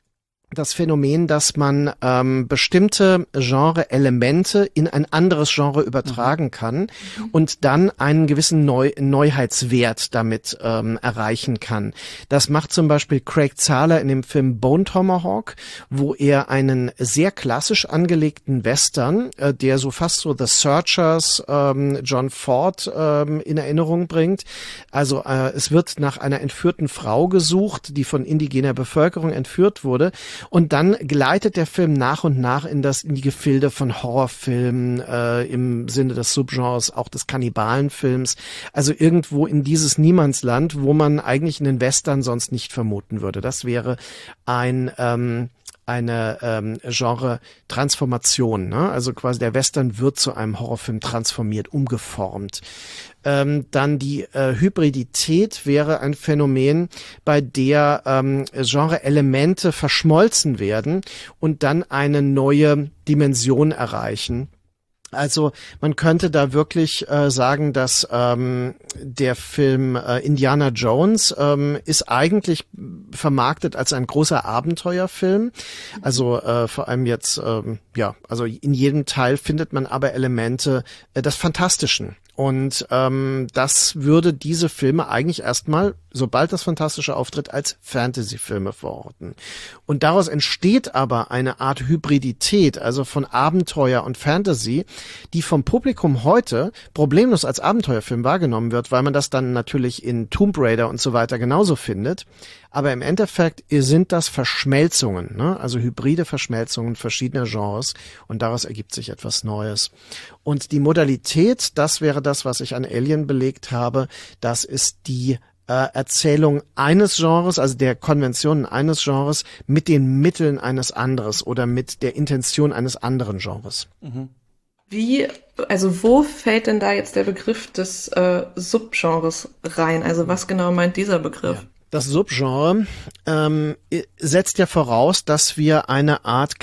das Phänomen, dass man ähm, bestimmte Genre-Elemente in ein anderes Genre übertragen mhm. kann und dann einen gewissen Neu- Neuheitswert damit ähm, erreichen kann. Das macht zum Beispiel Craig Zahler in dem Film Bone Tomahawk, wo er einen sehr klassisch angelegten Western, äh, der so fast so The Searchers, ähm, John Ford ähm, in Erinnerung bringt. Also äh, es wird nach einer entführten Frau gesucht, die von indigener Bevölkerung entführt wurde. Und dann gleitet der Film nach und nach in das in die Gefilde von Horrorfilmen äh, im Sinne des Subgenres, auch des Kannibalenfilms. Also irgendwo in dieses Niemandsland, wo man eigentlich einen Western sonst nicht vermuten würde. Das wäre ein ähm, eine ähm, Genre-Transformation, ne? Also quasi der Western wird zu einem Horrorfilm transformiert, umgeformt. Ähm, dann die äh, Hybridität wäre ein Phänomen, bei der ähm, Genre-Elemente verschmolzen werden und dann eine neue Dimension erreichen. Also man könnte da wirklich äh, sagen, dass ähm, der Film äh, Indiana Jones ähm, ist eigentlich vermarktet als ein großer Abenteuerfilm. Also äh, vor allem jetzt, ähm, ja, also in jedem Teil findet man aber Elemente äh, des Fantastischen. Und ähm, das würde diese Filme eigentlich erstmal, sobald das Fantastische auftritt, als Fantasy-Filme verorten. Und daraus entsteht aber eine Art Hybridität, also von Abenteuer und Fantasy, die vom Publikum heute problemlos als Abenteuerfilm wahrgenommen wird, weil man das dann natürlich in Tomb Raider und so weiter genauso findet. Aber im Endeffekt sind das Verschmelzungen, ne? Also hybride Verschmelzungen verschiedener Genres und daraus ergibt sich etwas Neues. Und die Modalität, das wäre das, was ich an Alien belegt habe, das ist die äh, Erzählung eines Genres, also der Konventionen eines Genres mit den Mitteln eines anderes oder mit der Intention eines anderen Genres. Mhm. Wie, also wo fällt denn da jetzt der Begriff des äh, Subgenres rein? Also was genau meint dieser Begriff? Ja. Das Subgenre ähm, setzt ja voraus, dass wir eine Art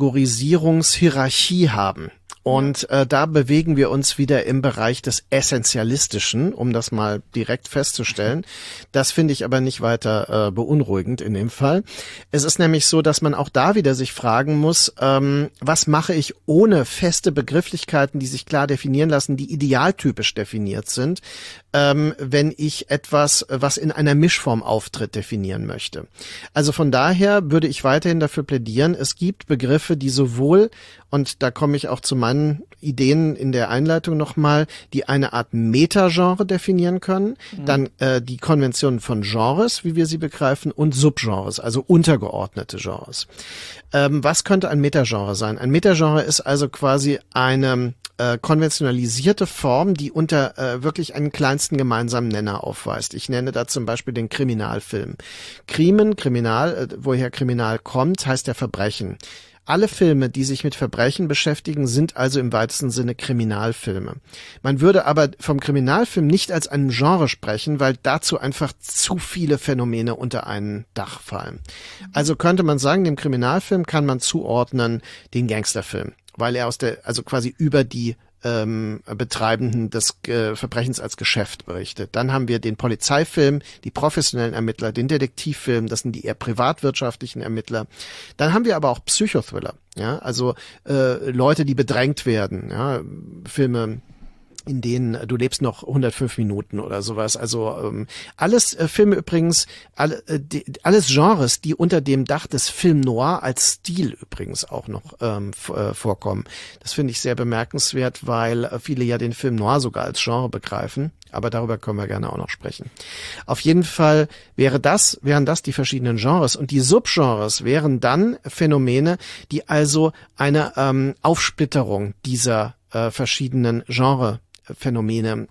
Kategorisierungshierarchie haben. Und äh, da bewegen wir uns wieder im Bereich des Essentialistischen, um das mal direkt festzustellen. Das finde ich aber nicht weiter äh, beunruhigend in dem Fall. Es ist nämlich so, dass man auch da wieder sich fragen muss, ähm, was mache ich ohne feste Begrifflichkeiten, die sich klar definieren lassen, die idealtypisch definiert sind, ähm, wenn ich etwas, was in einer Mischform auftritt, definieren möchte. Also von daher würde ich weiterhin dafür plädieren, es gibt Begriffe, die sowohl, und da komme ich auch zu meinen Ideen in der Einleitung nochmal, die eine Art Metagenre definieren können, mhm. dann äh, die Konventionen von Genres, wie wir sie begreifen, und Subgenres, also untergeordnete Genres. Ähm, was könnte ein Metagenre sein? Ein Metagenre ist also quasi eine äh, konventionalisierte Form, die unter äh, wirklich einen kleinsten gemeinsamen Nenner aufweist. Ich nenne da zum Beispiel den Kriminalfilm. Krimen, Kriminal, äh, woher Kriminal kommt, heißt ja Verbrechen. Alle Filme, die sich mit Verbrechen beschäftigen, sind also im weitesten Sinne Kriminalfilme. Man würde aber vom Kriminalfilm nicht als einem Genre sprechen, weil dazu einfach zu viele Phänomene unter ein Dach fallen. Also könnte man sagen, dem Kriminalfilm kann man zuordnen den Gangsterfilm, weil er aus der, also quasi über die ähm, Betreibenden des äh, Verbrechens als Geschäft berichtet. Dann haben wir den Polizeifilm, die professionellen Ermittler, den Detektivfilm, das sind die eher privatwirtschaftlichen Ermittler. Dann haben wir aber auch Psychothriller, ja, also äh, Leute, die bedrängt werden, ja, Filme, in denen du lebst noch hundertfünf Minuten oder sowas. Also ähm, alles äh, Filme übrigens, alle, äh, die, alles Genres, die unter dem Dach des Film Noir als Stil übrigens auch noch ähm, f- äh, vorkommen. Das finde ich sehr bemerkenswert, weil äh, viele ja den Film Noir sogar als Genre begreifen. Aber darüber können wir gerne auch noch sprechen. Auf jeden Fall wäre das, wären das die verschiedenen Genres. Und die Subgenres wären dann Phänomene, die also eine ähm, Aufsplitterung dieser äh, verschiedenen Genre Phänomene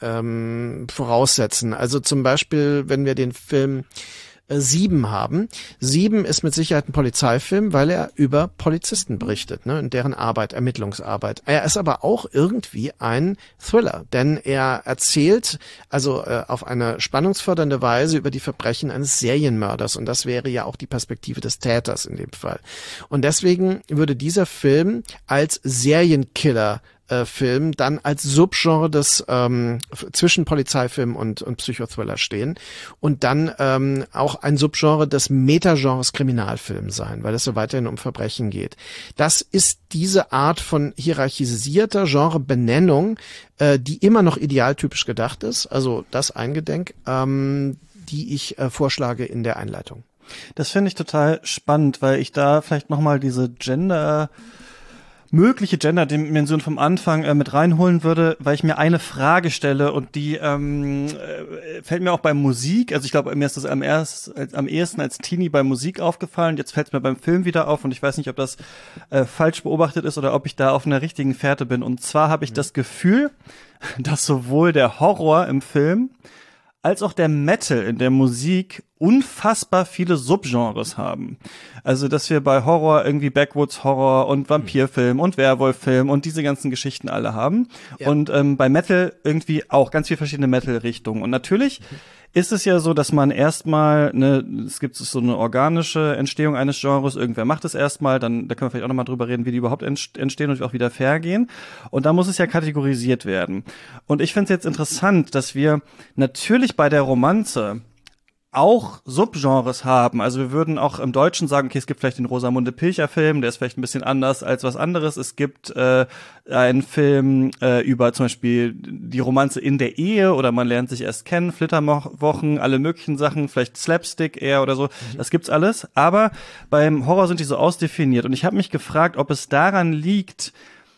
ähm, voraussetzen. Also zum Beispiel, wenn wir den Film äh, Sieben haben. Sieben ist mit Sicherheit ein Polizeifilm, weil er über Polizisten berichtet, ne, und deren Arbeit, Ermittlungsarbeit. Er ist aber auch irgendwie ein Thriller, denn er erzählt also äh, auf eine spannungsfördernde Weise über die Verbrechen eines Serienmörders, und das wäre ja auch die Perspektive des Täters in dem Fall. Und deswegen würde dieser Film als Serienkiller äh, Film dann als Subgenre des ähm, zwischen Polizeifilm und, und Psychothriller stehen und dann ähm, auch ein Subgenre des Metagenres Kriminalfilm sein, weil es so weiterhin um Verbrechen geht. Das ist diese Art von hierarchisierter Genrebenennung, äh, die immer noch idealtypisch gedacht ist, also das eingedenk, ähm, die ich äh, vorschlage in der Einleitung. Das finde ich total spannend, weil ich da vielleicht nochmal diese Gender, mögliche Gender-Dimension vom Anfang äh, mit reinholen würde, weil ich mir eine Frage stelle und die ähm, äh, fällt mir auch bei Musik, also ich glaube, mir ist das am, erst, als, am ehesten als Teenie bei Musik aufgefallen, jetzt fällt es mir beim Film wieder auf und ich weiß nicht, ob das äh, falsch beobachtet ist oder ob ich da auf einer richtigen Fährte bin. Und zwar habe ich mhm. das Gefühl, dass sowohl der Horror im Film als auch der Metal in der Musik unfassbar viele Subgenres haben. Also, dass wir bei Horror irgendwie Backwoods Horror und Vampirfilm und Werwolffilm und diese ganzen Geschichten alle haben. Ja. Und ähm, bei Metal irgendwie auch ganz viele verschiedene Metal-Richtungen. Und natürlich mhm. ist es ja so, dass man erstmal, ne, es gibt so eine organische Entstehung eines Genres, irgendwer macht es erstmal, dann, da können wir vielleicht auch nochmal drüber reden, wie die überhaupt entstehen und auch wieder vergehen. Und da muss es ja kategorisiert werden. Und ich finde es jetzt interessant, dass wir natürlich bei der Romanze auch Subgenres haben. Also wir würden auch im Deutschen sagen, okay, es gibt vielleicht den Rosamunde Pilcher-Film, der ist vielleicht ein bisschen anders als was anderes. Es gibt äh, einen Film äh, über zum Beispiel die Romanze in der Ehe oder man lernt sich erst kennen, Flitterwochen, alle möglichen Sachen, vielleicht Slapstick eher oder so. Mhm. Das gibt's alles. Aber beim Horror sind die so ausdefiniert. Und ich habe mich gefragt, ob es daran liegt,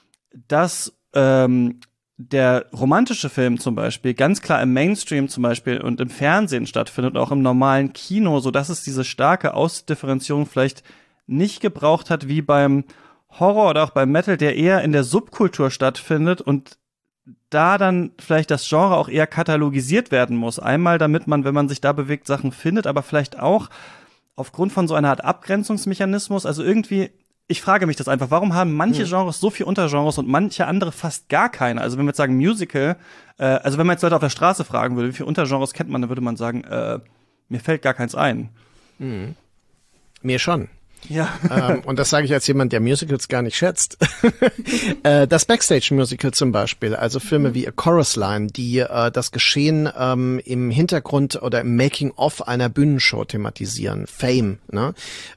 dass ähm, der romantische Film zum Beispiel ganz klar im Mainstream zum Beispiel und im Fernsehen stattfindet, auch im normalen Kino, so dass es diese starke Ausdifferenzierung vielleicht nicht gebraucht hat wie beim Horror oder auch beim Metal, der eher in der Subkultur stattfindet und da dann vielleicht das Genre auch eher katalogisiert werden muss. Einmal, damit man, wenn man sich da bewegt, Sachen findet, aber vielleicht auch aufgrund von so einer Art Abgrenzungsmechanismus, also irgendwie ich frage mich das einfach, warum haben manche Genres so viel Untergenres und manche andere fast gar keine? Also wenn wir jetzt sagen Musical, äh, also wenn man jetzt Leute auf der Straße fragen würde, wie viele Untergenres kennt man, dann würde man sagen, äh, mir fällt gar keins ein. Mhm. Mir schon. Ja. ähm, und das sage ich als jemand, der Musicals gar nicht schätzt. äh, das Backstage-Musical zum Beispiel, also Filme wie A Chorus Line, die äh, das Geschehen ähm, im Hintergrund oder im Making-of einer Bühnenshow thematisieren. Fame, ne?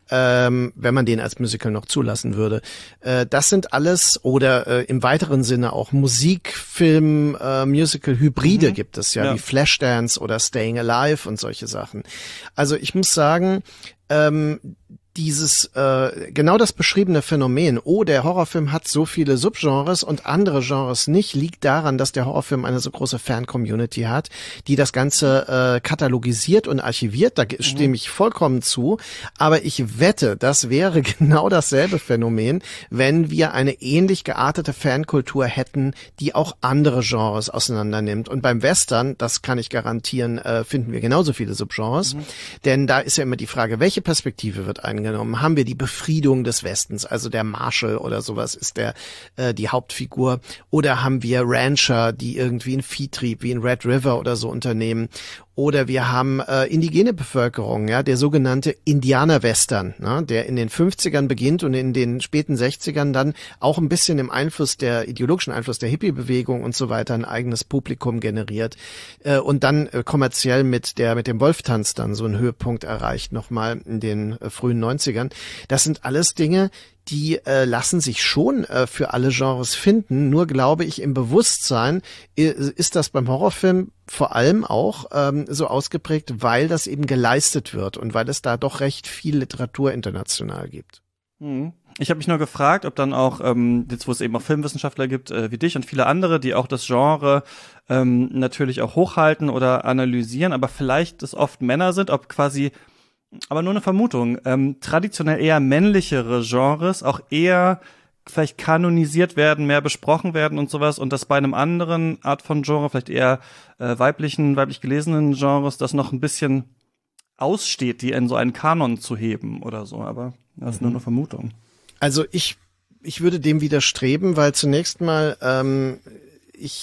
Ähm, wenn man den als Musical noch zulassen würde. Äh, das sind alles, oder äh, im weiteren Sinne auch Musik, Film, äh, Musical, Hybride mhm. gibt es ja, ja, wie Flashdance oder Staying Alive und solche Sachen. Also ich muss sagen, ähm, dieses äh, genau das beschriebene Phänomen, oh, der Horrorfilm hat so viele Subgenres und andere Genres nicht, liegt daran, dass der Horrorfilm eine so große Fan-Community hat, die das Ganze äh, katalogisiert und archiviert, da stimme mhm. ich vollkommen zu, aber ich wette, das wäre genau dasselbe Phänomen, wenn wir eine ähnlich geartete Fankultur hätten, die auch andere Genres auseinandernimmt. Und beim Western, das kann ich garantieren, äh, finden wir genauso viele Subgenres, mhm. denn da ist ja immer die Frage, welche Perspektive wird eingenommen? Haben wir die Befriedung des Westens, also der Marshal oder sowas ist der äh, die Hauptfigur, oder haben wir Rancher, die irgendwie einen Viehtrieb wie in Red River oder so unternehmen, oder wir haben äh, indigene Bevölkerung, ja, der sogenannte Indianer-Western, ne, der in den fünfzigern beginnt und in den späten sechzigern dann auch ein bisschen im Einfluss der ideologischen Einfluss der Hippie-Bewegung und so weiter ein eigenes Publikum generiert äh, und dann äh, kommerziell mit der mit dem Wolftanz dann so einen Höhepunkt erreicht, nochmal in den äh, frühen neunzigern. Das sind alles Dinge, die äh, lassen sich schon äh, für alle Genres finden. Nur glaube ich, im Bewusstsein ist das beim Horrorfilm vor allem auch ähm, so ausgeprägt, weil das eben geleistet wird und weil es da doch recht viel Literatur international gibt. Mhm. Ich habe mich nur gefragt, ob dann auch, ähm, jetzt wo es eben auch Filmwissenschaftler gibt, äh, wie dich und viele andere, die auch das Genre ähm, natürlich auch hochhalten oder analysieren, aber vielleicht es oft Männer sind, ob quasi aber nur eine Vermutung, ähm, traditionell eher männlichere Genres auch eher vielleicht kanonisiert werden, mehr besprochen werden und sowas und dass bei einem anderen Art von Genre, vielleicht eher äh, weiblichen, weiblich gelesenen Genres, das noch ein bisschen aussteht, die in so einen Kanon zu heben oder so, aber das ist mhm. nur eine Vermutung. Also ich, ich würde dem widerstreben, weil zunächst mal ähm, ich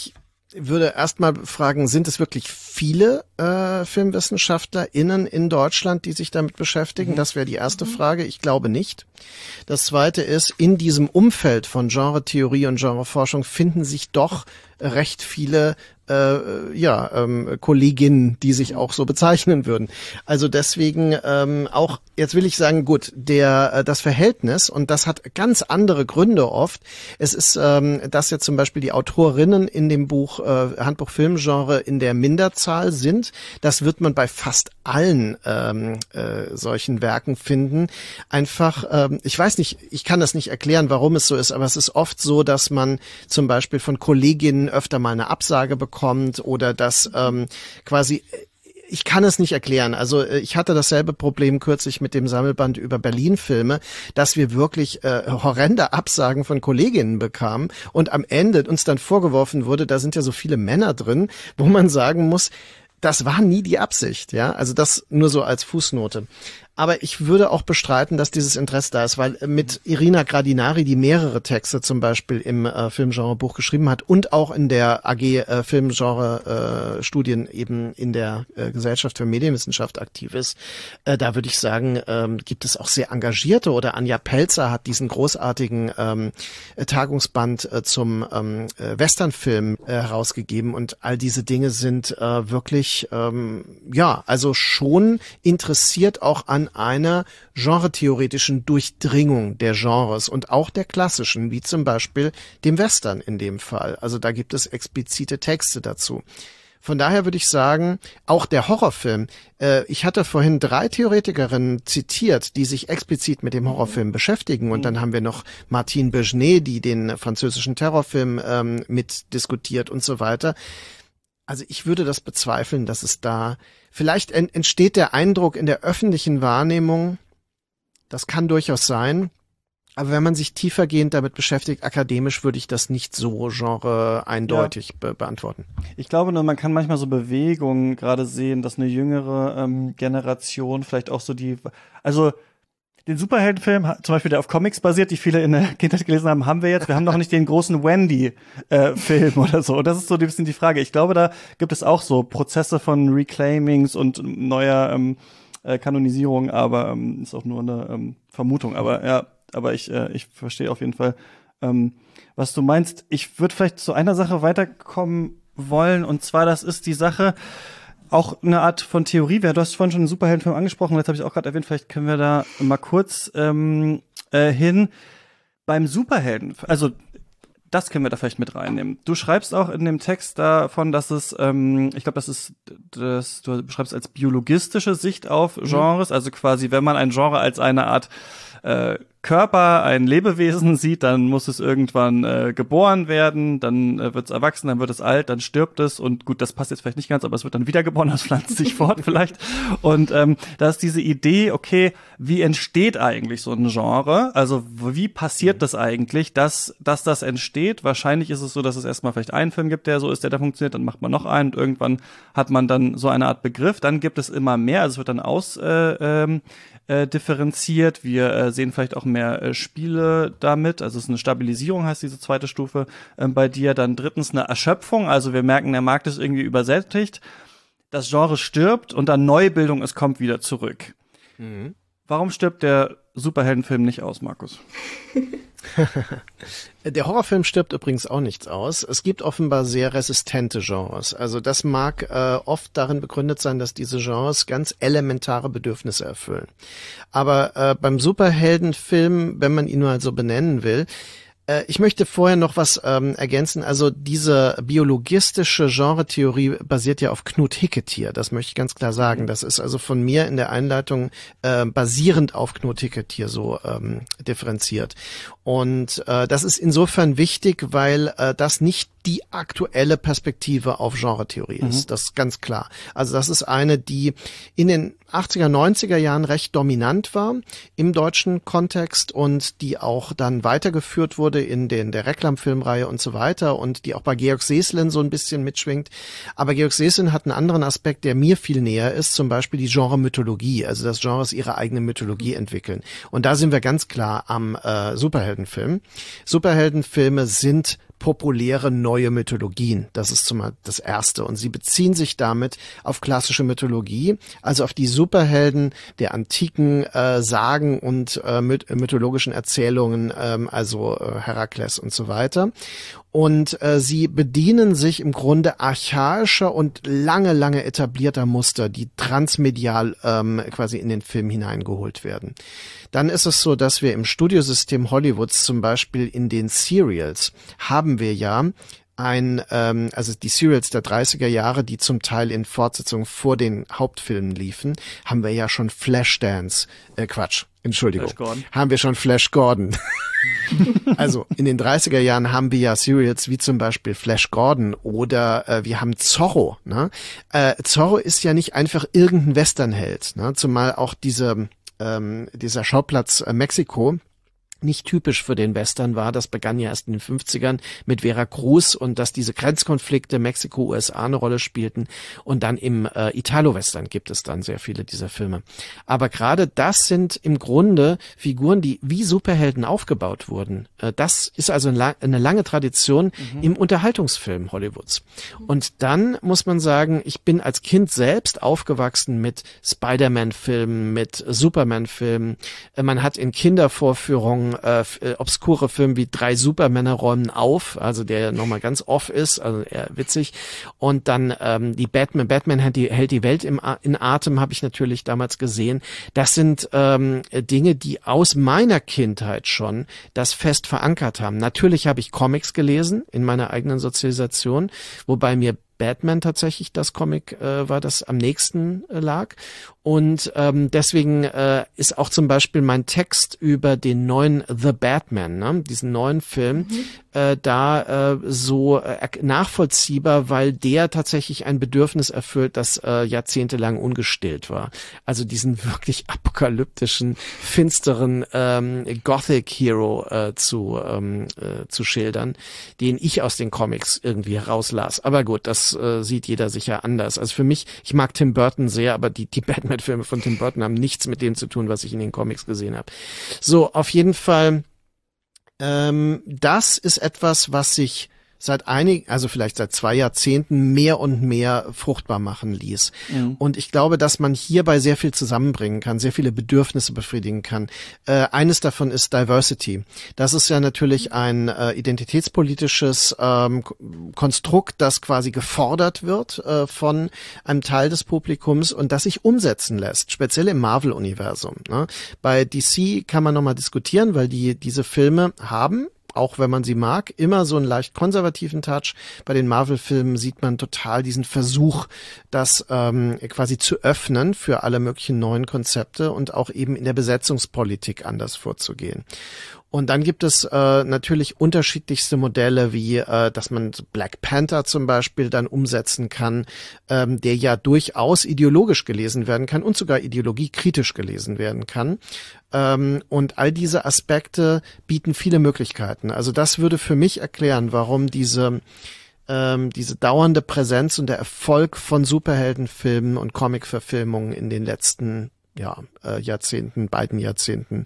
würde erstmal fragen, sind es wirklich viele äh, FilmwissenschaftlerInnen in Deutschland, die sich damit beschäftigen? Mhm. Das wäre die erste mhm. Frage. Ich glaube nicht. Das zweite ist, in diesem Umfeld von Genretheorie und Genreforschung finden sich doch recht viele äh, ja ähm, Kolleginnen, die sich auch so bezeichnen würden. Also deswegen ähm, auch, jetzt will ich sagen, gut, der äh, das Verhältnis, und das hat ganz andere Gründe oft. Es ist, ähm, dass jetzt zum Beispiel die Autorinnen in dem Buch äh, Handbuch Filmgenre in der Minderzahl sind. Das wird man bei fast allen ähm, äh, solchen Werken finden. Einfach, ähm, ich weiß nicht, ich kann das nicht erklären, warum es so ist, aber es ist oft so, dass man zum Beispiel von Kolleginnen öfter mal eine Absage bekommt oder dass ähm, quasi, ich kann es nicht erklären. Also ich hatte dasselbe Problem kürzlich mit dem Sammelband über Berlin-Filme, dass wir wirklich äh, horrende Absagen von Kolleginnen bekamen und am Ende uns dann vorgeworfen wurde, da sind ja so viele Männer drin, wo man sagen muss, das war nie die Absicht, ja. Also das nur so als Fußnote. Aber ich würde auch bestreiten, dass dieses Interesse da ist, weil mit Irina Gradinari, die mehrere Texte zum Beispiel im äh, Filmgenrebuch geschrieben hat und auch in der A G äh, Filmgenre äh, Studien eben in der äh, Gesellschaft für Medienwissenschaft aktiv ist, äh, da würde ich sagen, ähm, gibt es auch sehr engagierte, oder Anja Pelzer hat diesen großartigen ähm, Tagungsband äh, zum ähm, Westernfilm äh, herausgegeben, und all diese Dinge sind äh, wirklich, ähm, ja, also schon interessiert auch an einer genretheoretischen Durchdringung der Genres und auch der klassischen, wie zum Beispiel dem Western in dem Fall. Also da gibt es explizite Texte dazu. Von daher würde ich sagen, auch der Horrorfilm, äh, ich hatte vorhin drei Theoretikerinnen zitiert, die sich explizit mit dem Horrorfilm beschäftigen, und dann haben wir noch Martine Bergenet, die den französischen Terrorfilm ähm, mitdiskutiert und so weiter. Also ich würde das bezweifeln, dass es da, vielleicht entsteht der Eindruck in der öffentlichen Wahrnehmung, das kann durchaus sein, aber wenn man sich tiefergehend damit beschäftigt, akademisch, würde ich das nicht so genre eindeutig ja. be- beantworten. Ich glaube nur, man kann manchmal so Bewegungen gerade sehen, dass eine jüngere ähm, Generation vielleicht auch so die, also den Superheldenfilm, zum Beispiel, der auf Comics basiert, die viele in der Kindheit gelesen haben, haben wir jetzt. Wir haben noch nicht den großen Wendy-Film äh, oder so. Und das ist so ein bisschen die Frage. Ich glaube, da gibt es auch so Prozesse von Reclaimings und neuer ähm, äh, Kanonisierung, aber ähm, ist auch nur eine ähm, Vermutung. Aber ja, aber ich äh, ich verstehe auf jeden Fall, ähm, was du meinst. Ich würde vielleicht zu einer Sache weiterkommen wollen, und zwar, das ist die Sache, auch eine Art von Theorie. Du hast vorhin schon einen Superheldenfilm angesprochen, jetzt habe ich auch gerade erwähnt, vielleicht können wir da mal kurz ähm, äh, hin. Beim Superhelden, also das können wir da vielleicht mit reinnehmen. Du schreibst auch in dem Text davon, dass es, ähm, ich glaube, das ist, das du beschreibst als biologistische Sicht auf Genres, mhm. also quasi, wenn man ein Genre als eine Art äh, Körper, ein Lebewesen sieht, dann muss es irgendwann äh, geboren werden, dann äh, wird es erwachsen, dann wird es alt, dann stirbt es, und gut, das passt jetzt vielleicht nicht ganz, aber es wird dann wiedergeboren, das pflanzt sich fort vielleicht. Und ähm, da ist diese Idee, okay, wie entsteht eigentlich so ein Genre? Also wie passiert das eigentlich, dass, dass das entsteht? Wahrscheinlich ist es so, dass es erstmal vielleicht einen Film gibt, der so ist, der da funktioniert, dann macht man noch einen und irgendwann hat man dann so eine Art Begriff. Dann gibt es immer mehr, also es wird dann aus äh, ähm, äh, differenziert. Wir äh, sehen vielleicht auch mehr äh, Spiele damit, also es ist eine Stabilisierung, heißt diese zweite Stufe äh, bei dir. Dann drittens eine Erschöpfung, also wir merken, der Markt ist irgendwie übersättigt. Das Genre stirbt und dann Neubildung, es kommt wieder zurück. Mhm. Warum stirbt der Superheldenfilm nicht aus, Markus? Der Horrorfilm stirbt übrigens auch nichts aus. Es gibt offenbar sehr resistente Genres. Also das mag äh, oft darin begründet sein, dass diese Genres ganz elementare Bedürfnisse erfüllen. Aber äh, beim Superheldenfilm, wenn man ihn mal so benennen will, ich möchte vorher noch was ähm, ergänzen. Also diese biologistische Genretheorie basiert ja auf Knut Hicketier. Das möchte ich ganz klar sagen. Das ist also von mir in der Einleitung äh, basierend auf Knut Hicketier so ähm, differenziert. Und äh, das ist insofern wichtig, weil äh, das nicht die aktuelle Perspektive auf Genretheorie ist. Mhm. Das ist ganz klar. Also das ist eine, die in den achtziger, neunziger Jahren recht dominant war im deutschen Kontext und die auch dann weitergeführt wurde in den der Reklamfilmreihe und so weiter und die auch bei Georg Seslin so ein bisschen mitschwingt. Aber Georg Seslin hat einen anderen Aspekt, der mir viel näher ist, zum Beispiel die Genre-Mythologie, also dass Genres ihre eigene Mythologie entwickeln. Und da sind wir ganz klar am äh, Superheldenfilm. Superheldenfilme sind populäre neue Mythologien. Das ist zumal das Erste. Und sie beziehen sich damit auf klassische Mythologie, also auf die Superhelden der antiken äh, Sagen und äh, myth- mythologischen Erzählungen, ähm, also äh, Herakles und so weiter. Und äh, sie bedienen sich im Grunde archaischer und lange, lange etablierter Muster, die transmedial ähm, quasi in den Film hineingeholt werden. Dann ist es so, dass wir im Studiosystem Hollywoods zum Beispiel in den Serials haben wir ja ein, ähm, also die Serials der dreißiger Jahre, die zum Teil in Fortsetzung vor den Hauptfilmen liefen, haben wir ja schon Flashdance, äh, Quatsch, Entschuldigung, Flash Gordon. haben wir schon Flash Gordon. Also in den dreißiger Jahren haben wir ja Serials wie zum Beispiel Flash Gordon oder äh, wir haben Zorro. Ne? Äh, Zorro ist ja nicht einfach irgendein Westernheld, ne? Zumal auch diese ähm, dieser Schauplatz äh, Mexiko nicht typisch für den Western war. Das begann ja erst in den fünfzigern mit Veracruz und dass diese Grenzkonflikte Mexiko-U S A eine Rolle spielten. Und dann im äh, Italo-Western gibt es dann sehr viele dieser Filme. Aber gerade das sind im Grunde Figuren, die wie Superhelden aufgebaut wurden. Äh, das ist also eine, eine lange Tradition mhm. im Unterhaltungsfilm Hollywoods. Und dann muss man sagen, ich bin als Kind selbst aufgewachsen mit Spider-Man-Filmen, mit Superman-Filmen. Äh, man hat in Kindervorführungen Äh, äh, obskure Film wie Drei Supermänner räumen auf, also der nochmal ganz off ist, also eher witzig. Und dann ähm, die Batman, Batman hält die, hält die Welt im, in Atem, habe ich natürlich damals gesehen. Das sind ähm, Dinge, die aus meiner Kindheit schon das fest verankert haben. Natürlich habe ich Comics gelesen in meiner eigenen Sozialisation, wobei mir Batman tatsächlich das Comic äh, war, das am nächsten äh, lag. Und ähm, deswegen äh, ist auch zum Beispiel mein Text über den neuen The Batman, ne, diesen neuen Film, mhm. äh, da äh, so äh, nachvollziehbar, weil der tatsächlich ein Bedürfnis erfüllt, das äh, jahrzehntelang ungestillt war. Also diesen wirklich apokalyptischen, finsteren ähm, Gothic-Hero äh, zu ähm, äh, zu schildern, den ich aus den Comics irgendwie herauslas. Aber gut, das äh, sieht jeder sicher anders. Also für mich, ich mag Tim Burton sehr, aber die die Batman Filme von Tim Burton haben nichts mit dem zu tun, was ich in den Comics gesehen habe. So, auf jeden Fall, ähm, das ist etwas, was sich seit einigen, also vielleicht seit zwei Jahrzehnten mehr und mehr fruchtbar machen ließ. Mhm. Und ich glaube, dass man hierbei sehr viel zusammenbringen kann, sehr viele Bedürfnisse befriedigen kann. Äh, eines davon ist Diversity. Das ist ja natürlich ein äh, identitätspolitisches ähm, Konstrukt, das quasi gefordert wird äh, von einem Teil des Publikums und das sich umsetzen lässt, speziell im Marvel-Universum. Ne? Bei D C kann man nochmal diskutieren, weil die diese Filme haben, auch wenn man sie mag, immer so einen leicht konservativen Touch. Bei den Marvel-Filmen sieht man total diesen Versuch, das ähm, quasi zu öffnen für alle möglichen neuen Konzepte und auch eben in der Besetzungspolitik anders vorzugehen. Und dann gibt es äh, natürlich unterschiedlichste Modelle, wie äh, dass man Black Panther zum Beispiel dann umsetzen kann, ähm, der ja durchaus ideologisch gelesen werden kann und sogar ideologiekritisch gelesen werden kann. Ähm, und all diese Aspekte bieten viele Möglichkeiten. Also das würde für mich erklären, warum diese ähm, diese dauernde Präsenz und der Erfolg von Superheldenfilmen und Comicverfilmungen in den letzten ja, äh, Jahrzehnten, beiden Jahrzehnten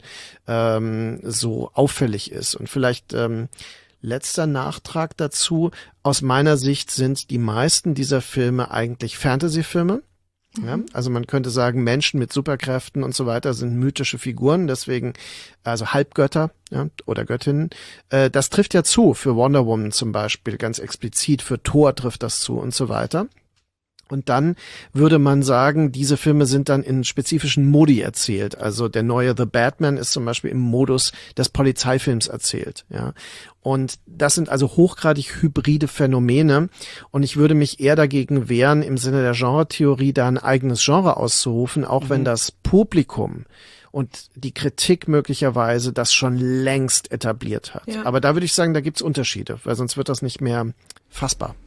ähm, so auffällig ist. Und vielleicht ähm, letzter Nachtrag dazu. Aus meiner Sicht sind die meisten dieser Filme eigentlich Fantasy-Filme. Mhm. Ja, also man könnte sagen, Menschen mit Superkräften und so weiter sind mythische Figuren, deswegen also Halbgötter, ja, oder Göttinnen. Äh, das trifft ja zu für Wonder Woman zum Beispiel, ganz explizit, für Thor trifft das zu und so weiter. Und dann würde man sagen, diese Filme sind dann in spezifischen Modi erzählt. Also der neue The Batman ist zum Beispiel im Modus des Polizeifilms erzählt. Ja. Und das sind also hochgradig hybride Phänomene. Und ich würde mich eher dagegen wehren, im Sinne der Genretheorie da ein eigenes Genre auszurufen, auch mhm. wenn das Publikum und die Kritik möglicherweise das schon längst etabliert hat. Ja. Aber da würde ich sagen, da gibt's Unterschiede, weil sonst wird das nicht mehr fassbar.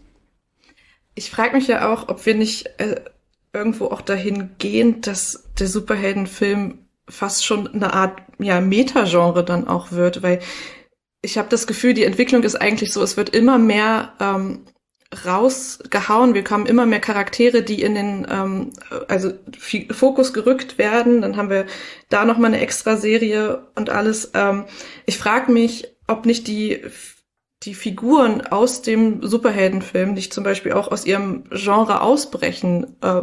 Ich frage mich ja auch, ob wir nicht äh, irgendwo auch dahin gehen, dass der Superheldenfilm fast schon eine Art ja Meta-Genre dann auch wird, weil ich habe das Gefühl, die Entwicklung ist eigentlich so, es wird immer mehr ähm, rausgehauen, wir haben immer mehr Charaktere, die in den ähm, also F- Fokus gerückt werden, dann haben wir da nochmal eine extra Serie und alles. Ähm, ich frage mich, ob nicht die die Figuren aus dem Superheldenfilm nicht zum Beispiel auch aus ihrem Genre ausbrechen, äh,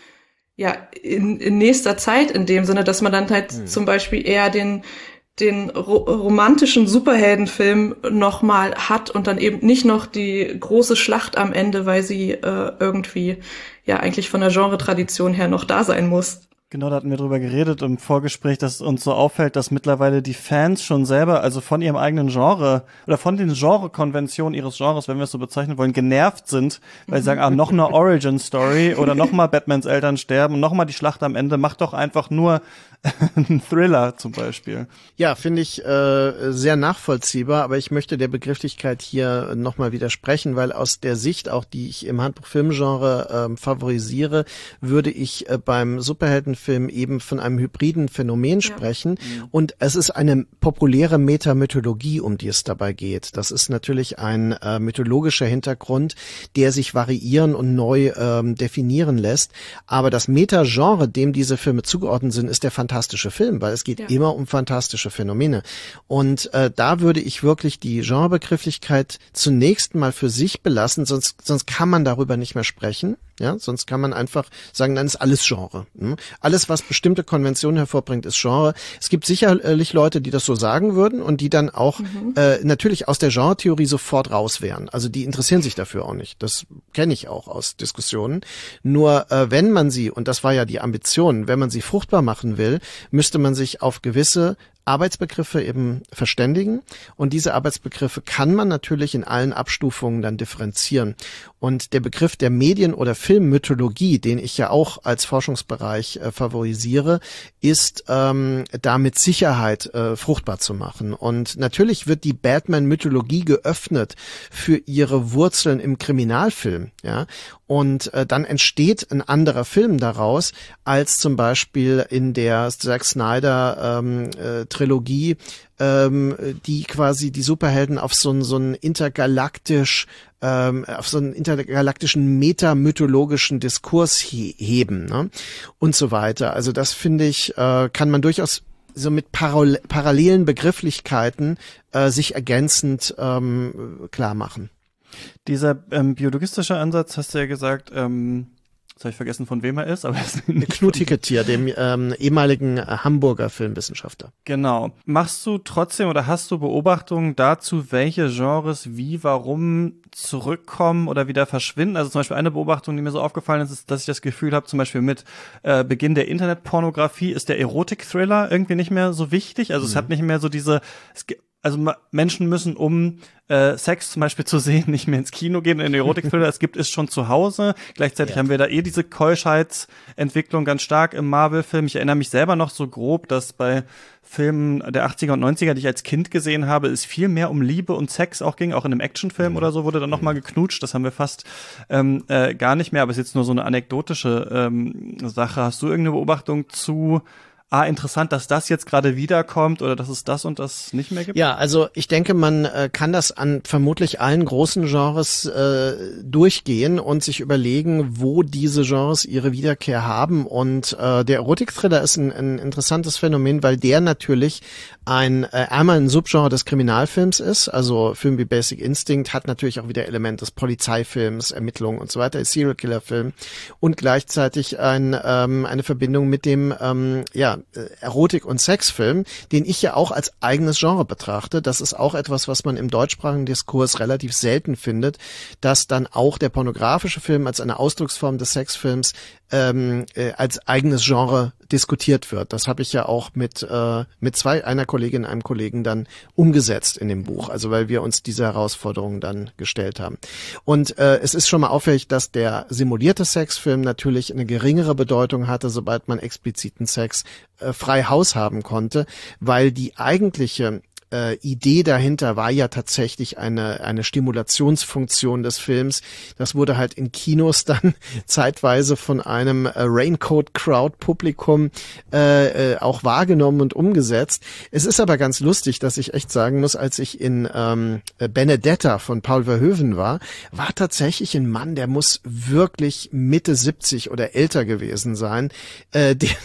ja, in, in nächster Zeit in dem Sinne, dass man dann halt mhm. zum Beispiel eher den den ro- romantischen Superheldenfilm nochmal hat und dann eben nicht noch die große Schlacht am Ende, weil sie äh, irgendwie ja eigentlich von der Genre-Tradition her noch da sein muss. Genau, da hatten wir drüber geredet im Vorgespräch, dass uns so auffällt, dass mittlerweile die Fans schon selber, also von ihrem eigenen Genre oder von den Genre-Konventionen ihres Genres, wenn wir es so bezeichnen wollen, genervt sind, weil sie sagen, ah, noch eine Origin-Story oder noch mal Batmans Eltern sterben, noch mal die Schlacht am Ende, macht doch einfach nur einen Thriller zum Beispiel. Ja, finde ich äh, sehr nachvollziehbar, aber ich möchte der Begrifflichkeit hier nochmal widersprechen, weil aus der Sicht, auch die ich im Handbuch Filmgenre äh, favorisiere, würde ich äh, beim Superheldenfilm eben von einem hybriden Phänomen sprechen. Ja. Und es ist eine populäre Metamythologie, um die es dabei geht. Das ist natürlich ein äh, mythologischer Hintergrund, der sich variieren und neu ähm, definieren lässt. Aber das Metagenre, dem diese Filme zugeordnet sind, ist der fantastische Film, weil es geht ja. immer um fantastische Phänomene. Und äh, da würde ich wirklich die Genrebegrifflichkeit zunächst mal für sich belassen, sonst sonst kann man darüber nicht mehr sprechen. Ja, sonst kann man einfach sagen, dann ist alles Genre. Hm? Alles, was bestimmte Konventionen hervorbringt, ist Genre. Es gibt sicherlich Leute, die das so sagen würden und die dann auch mhm. äh, natürlich aus der Genre-Theorie sofort raus wären. Also die interessieren sich dafür auch nicht. Das kenne ich auch aus Diskussionen. Nur äh, wenn man sie, und das war ja die Ambition, wenn man sie fruchtbar machen will, müsste man sich auf gewisse Arbeitsbegriffe eben verständigen. Und diese Arbeitsbegriffe kann man natürlich in allen Abstufungen dann differenzieren. Und der Begriff der Medien- oder Filmmythologie, den ich ja auch als Forschungsbereich äh, favorisiere, ist ähm, da mit Sicherheit äh, fruchtbar zu machen. Und natürlich wird die Batman-Mythologie geöffnet für ihre Wurzeln im Kriminalfilm, ja. Und äh, dann entsteht ein anderer Film daraus, als zum Beispiel in der Zack Snyder ähm, äh, Trilogie, ähm, die quasi die Superhelden auf so einen so einen intergalaktisch ähm, auf so einen intergalaktischen metamythologischen Diskurs he- heben, ne? Und so weiter. Also das finde ich, äh, kann man durchaus so mit Parallel- parallelen Begrifflichkeiten äh, sich ergänzend ähm, klar machen. Dieser ähm, biologistische Ansatz, hast du ja gesagt, ähm, jetzt habe ich vergessen, von wem er ist, aber es ist nicht Knut Hicketier, dem ähm, ehemaligen Hamburger Filmwissenschaftler. Genau. Machst du trotzdem oder hast du Beobachtungen dazu, welche Genres wie, warum zurückkommen oder wieder verschwinden? Also zum Beispiel eine Beobachtung, die mir so aufgefallen ist, ist, dass ich das Gefühl habe, zum Beispiel mit äh, Beginn der Internetpornografie ist der Erotik-Thriller irgendwie nicht mehr so wichtig. Also mhm. es hat nicht mehr so diese, es gibt, also Menschen müssen, um äh, Sex zum Beispiel zu sehen, nicht mehr ins Kino gehen, in den Erotik-Thriller. Es gibt es schon zu Hause. Gleichzeitig ja. haben wir da eh diese Keuschheitsentwicklung ganz stark im Marvel-Film. Ich erinnere mich selber noch so grob, dass bei Filmen der achtziger und neunziger, die ich als Kind gesehen habe, es viel mehr um Liebe und Sex auch ging. Auch in einem Actionfilm mhm. oder so wurde dann nochmal geknutscht. Das haben wir fast ähm, äh, gar nicht mehr. Aber es ist jetzt nur so eine anekdotische ähm, Sache. Hast du irgendeine Beobachtung zu Ah, interessant, dass das jetzt gerade wiederkommt oder dass es das und das nicht mehr gibt? Ja, also ich denke, man äh, kann das an vermutlich allen großen Genres äh, durchgehen und sich überlegen, wo diese Genres ihre Wiederkehr haben. Und äh, der Erotik-Thriller ist ein, ein interessantes Phänomen, weil der natürlich ein äh, einmal ein Subgenre des Kriminalfilms ist. Also Film wie Basic Instinct hat natürlich auch wieder Elemente des Polizeifilms, Ermittlungen und so weiter, ist Serial-Killer-Film und gleichzeitig ein, ähm, eine Verbindung mit dem ähm, ja Erotik- und Sexfilm, den ich ja auch als eigenes Genre betrachte. Das ist auch etwas, was man im deutschsprachigen Diskurs relativ selten findet, dass dann auch der pornografische Film als eine Ausdrucksform des Sexfilms ähm, äh, als eigenes Genre diskutiert wird. Das habe ich ja auch mit äh, mit zwei, einer Kollegin, einem Kollegen dann umgesetzt in dem Buch, also weil wir uns diese Herausforderungen dann gestellt haben. Und äh, es ist schon mal auffällig, dass der simulierte Sexfilm natürlich eine geringere Bedeutung hatte, sobald man expliziten Sex äh, frei Haus haben konnte, weil die eigentliche Äh, Idee dahinter war ja tatsächlich eine eine Stimulationsfunktion des Films. Das wurde halt in Kinos dann zeitweise von einem äh, Raincoat-Crowd-Publikum äh, äh, auch wahrgenommen und umgesetzt. Es ist aber ganz lustig, dass ich echt sagen muss, als ich in ähm, Benedetta von Paul Verhoeven war, war tatsächlich ein Mann, der muss wirklich Mitte siebzig oder älter gewesen sein, äh, der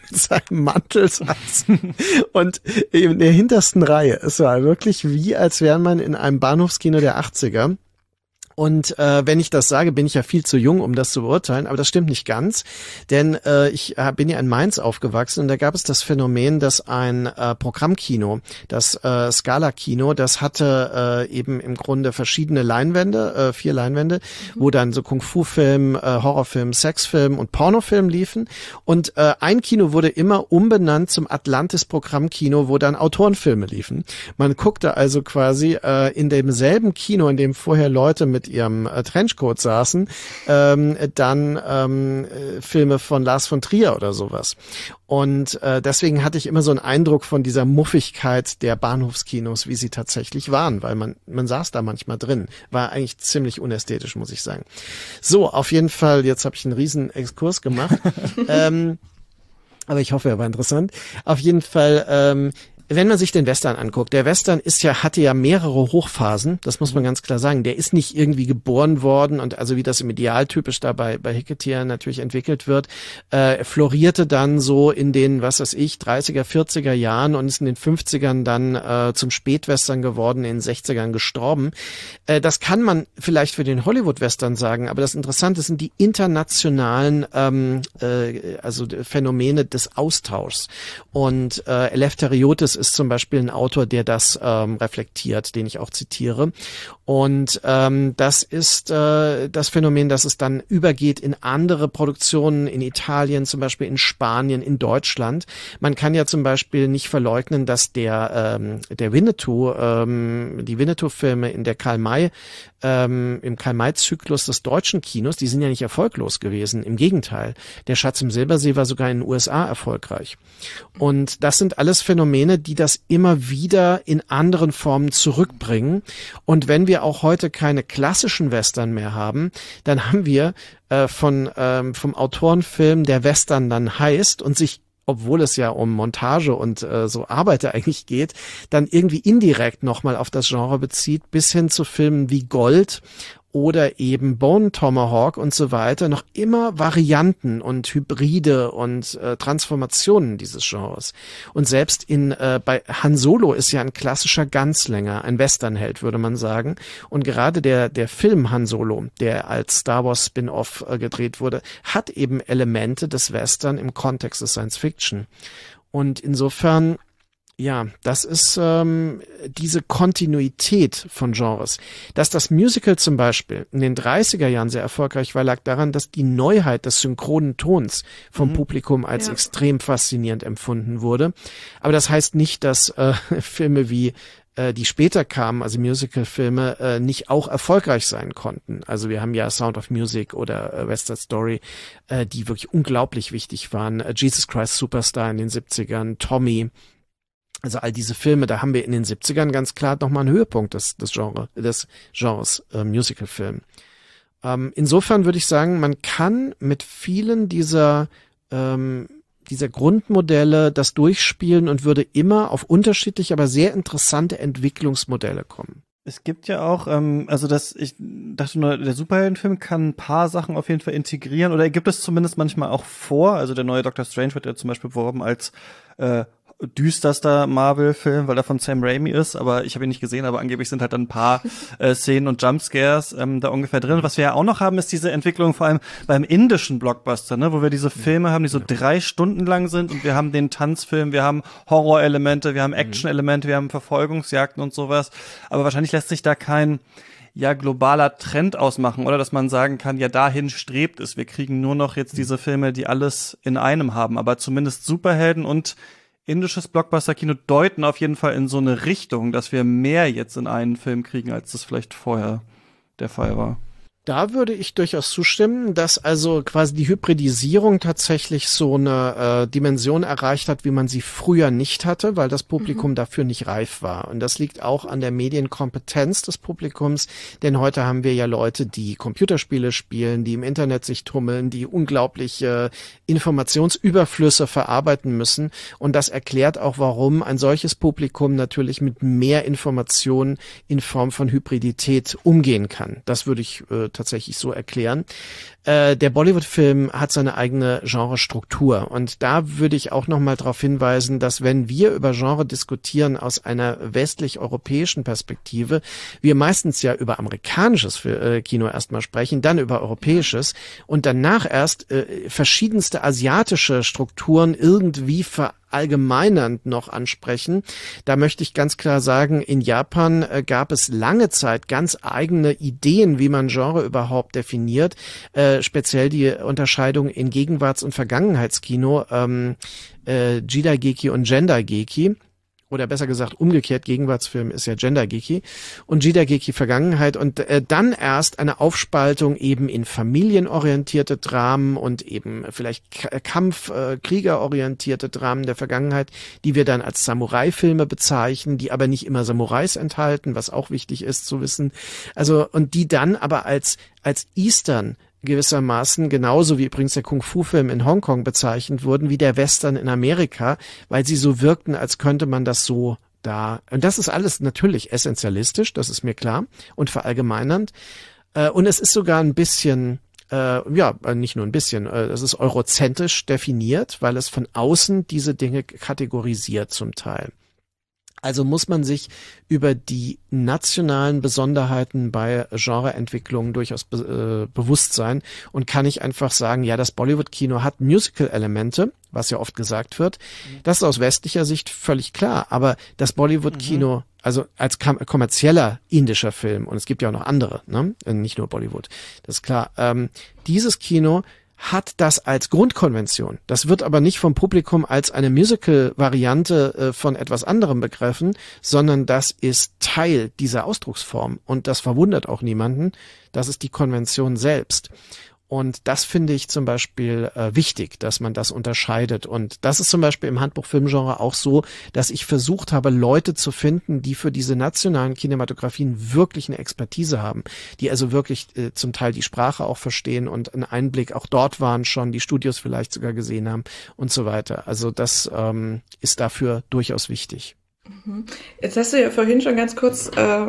mit seinem Mantel saßen und in der hintersten Reihe. Es war wirklich wie, als wäre man in einem Bahnhofskino der achtziger. Und äh, wenn ich das sage, bin ich ja viel zu jung, um das zu beurteilen, aber das stimmt nicht ganz, denn äh, ich äh, bin ja in Mainz aufgewachsen und da gab es das Phänomen, dass ein äh, Programmkino, das äh, Scala-Kino, das hatte äh, eben im Grunde verschiedene Leinwände, äh, vier Leinwände, mhm. wo dann so Kung-Fu-Film, äh, Horrorfilm, Sexfilm und Pornofilm liefen und äh, ein Kino wurde immer umbenannt zum Atlantis-Programmkino, wo dann Autorenfilme liefen. Man guckte also quasi äh, in demselben Kino, in dem vorher Leute mit ihrem äh, Trenchcoat saßen, ähm, dann ähm, äh, Filme von Lars von Trier oder sowas. Und äh, deswegen hatte ich immer so einen Eindruck von dieser Muffigkeit der Bahnhofskinos, wie sie tatsächlich waren, weil man man saß da manchmal drin. War eigentlich ziemlich unästhetisch, muss ich sagen. So, auf jeden Fall, jetzt habe ich einen riesen Exkurs gemacht. ähm, aber ich hoffe, er war interessant. Auf jeden Fall, ähm, wenn man sich den Western anguckt, der Western ist ja, hatte ja mehrere Hochphasen, das muss man ganz klar sagen. Der ist nicht irgendwie geboren worden und also wie das im Ideal typisch da bei, bei Hicketier natürlich entwickelt wird, äh, florierte dann so in den, was weiß ich, dreißiger, vierziger Jahren und ist in den fünfzigern dann äh, zum Spätwestern geworden, in den sechzigern gestorben. Äh, das kann man vielleicht für den Hollywood-Western sagen, aber das Interessante sind die internationalen ähm, äh, also Phänomene des Austauschs. Und äh, Eleftherioti ist zum Beispiel ein Autor, der das ähm, reflektiert, den ich auch zitiere. Und ähm, das ist äh, das Phänomen, dass es dann übergeht in andere Produktionen, in Italien, zum Beispiel in Spanien, in Deutschland. Man kann ja zum Beispiel nicht verleugnen, dass der ähm, der Winnetou, ähm, die Winnetou-Filme in der Karl-May, ähm, im Karl-May-Zyklus des deutschen Kinos, die sind ja nicht erfolglos gewesen. Im Gegenteil, der Schatz im Silbersee war sogar in den U S A erfolgreich. Und das sind alles Phänomene, die das immer wieder in anderen Formen zurückbringen. Und wenn wir auch heute keine klassischen Western mehr haben, dann haben wir äh, von ähm, vom Autorenfilm, der Western dann heißt und sich, obwohl es ja um Montage und äh, so Arbeiter eigentlich geht, dann irgendwie indirekt nochmal auf das Genre bezieht, bis hin zu Filmen wie Gold oder eben Bone Tomahawk und so weiter, noch immer Varianten und Hybride und äh, Transformationen dieses Genres. Und selbst in äh, bei Han Solo ist ja ein klassischer Ganzlänger, ein Westernheld, würde man sagen. Und gerade der der Film Han Solo, der als Star Wars Spin-off äh, gedreht wurde, hat eben Elemente des Western im Kontext des Science Fiction. Und insofern, ja, das ist ähm, diese Kontinuität von Genres. Dass das Musical zum Beispiel in den dreißiger Jahren sehr erfolgreich war, lag daran, dass die Neuheit des synchronen Tons vom mhm. Publikum als ja. extrem faszinierend empfunden wurde. Aber das heißt nicht, dass äh, Filme wie äh, die später kamen, also Musical-Filme, äh, nicht auch erfolgreich sein konnten. Also wir haben ja Sound of Music oder äh, West Side Story, äh, die wirklich unglaublich wichtig waren. Äh, Jesus Christ Superstar in den siebzigern, Tommy. Also all diese Filme, da haben wir in den siebzigern ganz klar nochmal einen Höhepunkt des, des, Genre, des Genres äh, Musicalfilm. Ähm, insofern würde ich sagen, man kann mit vielen dieser, ähm, dieser Grundmodelle das durchspielen und würde immer auf unterschiedliche, aber sehr interessante Entwicklungsmodelle kommen. Es gibt ja auch, ähm, also das, ich dachte nur, der Superheldenfilm kann ein paar Sachen auf jeden Fall integrieren oder er gibt es zumindest manchmal auch vor. Also der neue Doctor Strange wird ja zum Beispiel beworben als äh, düsterster Marvel-Film, weil er von Sam Raimi ist, aber ich habe ihn nicht gesehen, aber angeblich sind halt dann ein paar äh, Szenen und Jumpscares ähm, da ungefähr drin. Was wir ja auch noch haben, ist diese Entwicklung vor allem beim indischen Blockbuster, ne, wo wir diese Filme haben, die so drei Stunden lang sind und wir haben den Tanzfilm, wir haben Horrorelemente, wir haben Action-Elemente, wir haben Verfolgungsjagden und sowas, aber wahrscheinlich lässt sich da kein ja globaler Trend ausmachen, oder dass man sagen kann, ja dahin strebt es, wir kriegen nur noch jetzt diese Filme, die alles in einem haben, aber zumindest Superhelden und indisches Blockbuster-Kino deuten auf jeden Fall in so eine Richtung, dass wir mehr jetzt in einen Film kriegen, als das vielleicht vorher der Fall war. Da würde ich durchaus zustimmen, dass also quasi die Hybridisierung tatsächlich so eine äh, Dimension erreicht hat, wie man sie früher nicht hatte, weil das Publikum mhm. dafür nicht reif war. Und das liegt auch an der Medienkompetenz des Publikums, denn heute haben wir ja Leute, die Computerspiele spielen, die im Internet sich tummeln, die unglaubliche Informationsüberflüsse verarbeiten müssen. Und das erklärt auch, warum ein solches Publikum natürlich mit mehr Informationen in Form von Hybridität umgehen kann. Das würde ich äh, tatsächlich so erklären. Äh, der Bollywood-Film hat seine eigene Genrestruktur und da würde ich auch nochmal darauf hinweisen, dass wenn wir über Genre diskutieren aus einer westlich-europäischen Perspektive, wir meistens ja über amerikanisches äh, Kino erstmal sprechen, dann über europäisches und danach erst äh, verschiedenste asiatische Strukturen irgendwie verallgemeinernd noch ansprechen. Da möchte ich ganz klar sagen, in Japan äh, gab es lange Zeit ganz eigene Ideen, wie man Genre überhaupt definiert, äh, speziell die Unterscheidung in Gegenwarts- und Vergangenheitskino, ähm, äh, Jidaigeki und Gendaigeki. Oder besser gesagt, umgekehrt, Gegenwartsfilm ist ja Gendaigeki und Jidaigeki Vergangenheit und äh, dann erst eine Aufspaltung eben in familienorientierte Dramen und eben vielleicht K- Kampf-, äh, kriegerorientierte Dramen der Vergangenheit, die wir dann als Samurai-Filme bezeichnen, die aber nicht immer Samurais enthalten, was auch wichtig ist zu wissen. Also, und die dann aber als, als Eastern gewissermaßen, genauso wie übrigens der Kung-Fu-Film in Hongkong bezeichnet wurden, wie der Western in Amerika, weil sie so wirkten, als könnte man das so da. Und das ist alles natürlich essentialistisch, das ist mir klar, und verallgemeinernd. Und es ist sogar ein bisschen, äh, ja, nicht nur ein bisschen, äh, es ist eurozentrisch definiert, weil es von außen diese Dinge kategorisiert zum Teil. Also muss man sich über die nationalen Besonderheiten bei Genreentwicklungen durchaus be- äh, bewusst sein und kann nicht einfach sagen, ja, das Bollywood-Kino hat Musical-Elemente, was ja oft gesagt wird. Das ist aus westlicher Sicht völlig klar, aber das Bollywood-Kino, mhm. also als kam- kommerzieller indischer Film, und es gibt ja auch noch andere, ne? Nicht nur Bollywood, das ist klar, ähm, dieses Kino hat das als Grundkonvention. Das wird aber nicht vom Publikum als eine Musical-Variante äh, von etwas anderem begriffen, sondern das ist Teil dieser Ausdrucksform. Und das verwundert auch niemanden. Das ist die Konvention selbst. Und das finde ich zum Beispiel äh, wichtig, dass man das unterscheidet. Und das ist zum Beispiel im Handbuch Filmgenre auch so, dass ich versucht habe, Leute zu finden, die für diese nationalen Kinematografien wirklich eine Expertise haben, die also wirklich äh, zum Teil die Sprache auch verstehen und einen Einblick auch dort waren schon, die Studios vielleicht sogar gesehen haben und so weiter. Also das ähm, ist dafür durchaus wichtig. Jetzt hast du ja vorhin schon ganz kurz äh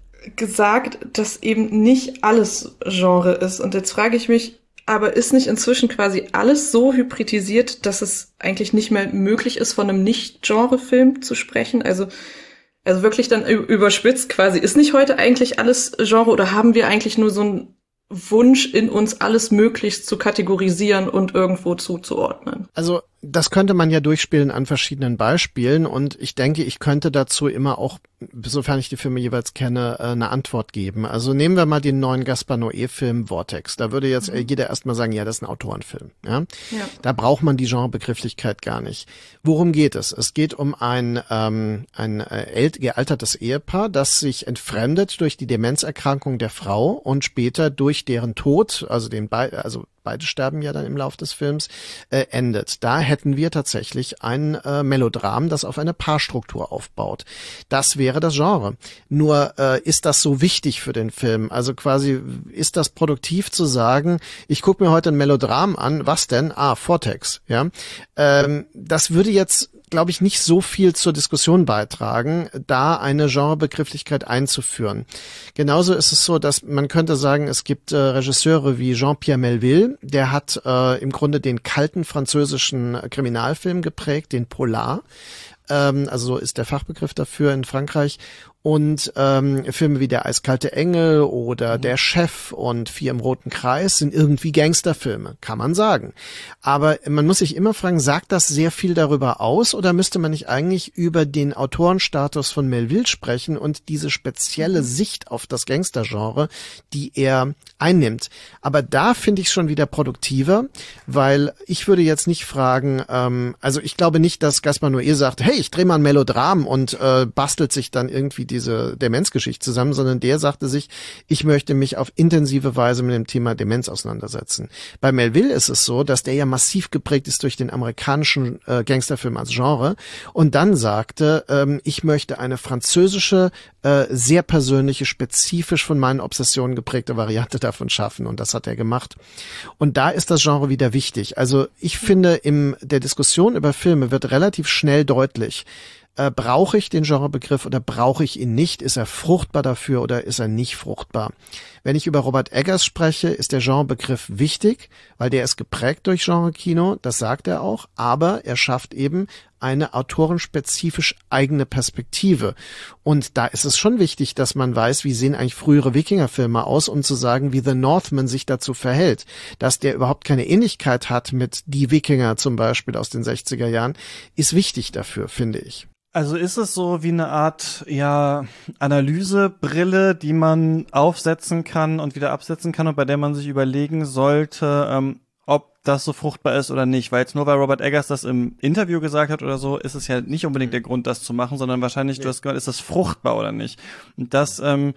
gesagt, dass eben nicht alles Genre ist. Und jetzt frage ich mich, aber ist nicht inzwischen quasi alles so hybridisiert, dass es eigentlich nicht mehr möglich ist, von einem Nicht-Genre-Film zu sprechen? Also, also wirklich dann überspitzt quasi, ist nicht heute eigentlich alles Genre oder haben wir eigentlich nur so einen Wunsch in uns, alles möglichst zu kategorisieren und irgendwo zuzuordnen? Also das könnte man ja durchspielen an verschiedenen Beispielen und ich denke, ich könnte dazu immer auch, sofern ich die Filme jeweils kenne, eine Antwort geben. Also nehmen wir mal den neuen Gaspar Noé-Film Vortex. Da würde jetzt mhm. jeder erstmal sagen, ja, das ist ein Autorenfilm. Ja? Ja. Da braucht man die Genrebegrifflichkeit gar nicht. Worum geht es? Es geht um ein, ähm, ein äh, gealtertes Ehepaar, das sich entfremdet durch die Demenzerkrankung der Frau und später durch deren Tod, also den Be- also beide sterben ja dann im Lauf des Films, äh, endet. Da hätten wir tatsächlich ein äh, Melodram, das auf eine Paarstruktur aufbaut. Das wäre das Genre. Nur äh, ist das so wichtig für den Film? Also quasi ist das produktiv zu sagen, ich gucke mir heute ein Melodram an, was denn? Ah, Vortex. Ja, ähm, das würde jetzt, glaube ich, nicht so viel zur Diskussion beitragen, da eine Genrebegrifflichkeit einzuführen. Genauso ist es so, dass man könnte sagen, es gibt äh, Regisseure wie Jean-Pierre Melville, der hat äh, im Grunde den kalten französischen Kriminalfilm geprägt, den Polar. Ähm, also so ist der Fachbegriff dafür in Frankreich. Und ähm, Filme wie Der eiskalte Engel oder mhm. Der Chef und Vier im roten Kreis sind irgendwie Gangsterfilme, kann man sagen. Aber man muss sich immer fragen, sagt das sehr viel darüber aus oder müsste man nicht eigentlich über den Autorenstatus von Melville sprechen und diese spezielle Sicht auf das Gangstergenre, die er einnimmt? Aber da finde ich es schon wieder produktiver, weil ich würde jetzt nicht fragen, ähm, also ich glaube nicht, dass Gaspar Noé sagt, hey, ich drehe mal ein Melodram und äh, bastelt sich dann irgendwie diese Demenzgeschichte zusammen, sondern der sagte sich, ich möchte mich auf intensive Weise mit dem Thema Demenz auseinandersetzen. Bei Melville ist es so, dass der ja massiv geprägt ist durch den amerikanischen äh, Gangsterfilm als Genre und dann sagte, ähm, ich möchte eine französische, äh, sehr persönliche, spezifisch von meinen Obsessionen geprägte Variante davon schaffen und das hat er gemacht. Und da ist das Genre wieder wichtig. Also ich finde, in der Diskussion über Filme wird relativ schnell deutlich, Äh, brauche ich den Genrebegriff oder brauche ich ihn nicht? Ist er fruchtbar dafür oder ist er nicht fruchtbar? Wenn ich über Robert Eggers spreche, ist der Genrebegriff wichtig, weil der ist geprägt durch Genre-Kino, das sagt er auch, aber er schafft eben eine autorenspezifisch eigene Perspektive. Und da ist es schon wichtig, dass man weiß, wie sehen eigentlich frühere Wikingerfilme aus, um zu sagen, wie The Northman sich dazu verhält. Dass der überhaupt keine Ähnlichkeit hat mit Die Wikinger zum Beispiel aus den sechziger Jahren, ist wichtig dafür, finde ich. Also ist es so wie eine Art, ja, Analysebrille, die man aufsetzen kann und wieder absetzen kann und bei der man sich überlegen sollte, ähm, ob das so fruchtbar ist oder nicht. Weil jetzt nur weil Robert Eggers das im Interview gesagt hat oder so, ist es ja nicht unbedingt der Grund, das zu machen, sondern wahrscheinlich, nee. Du hast gehört, ist das fruchtbar oder nicht. Und das, ähm,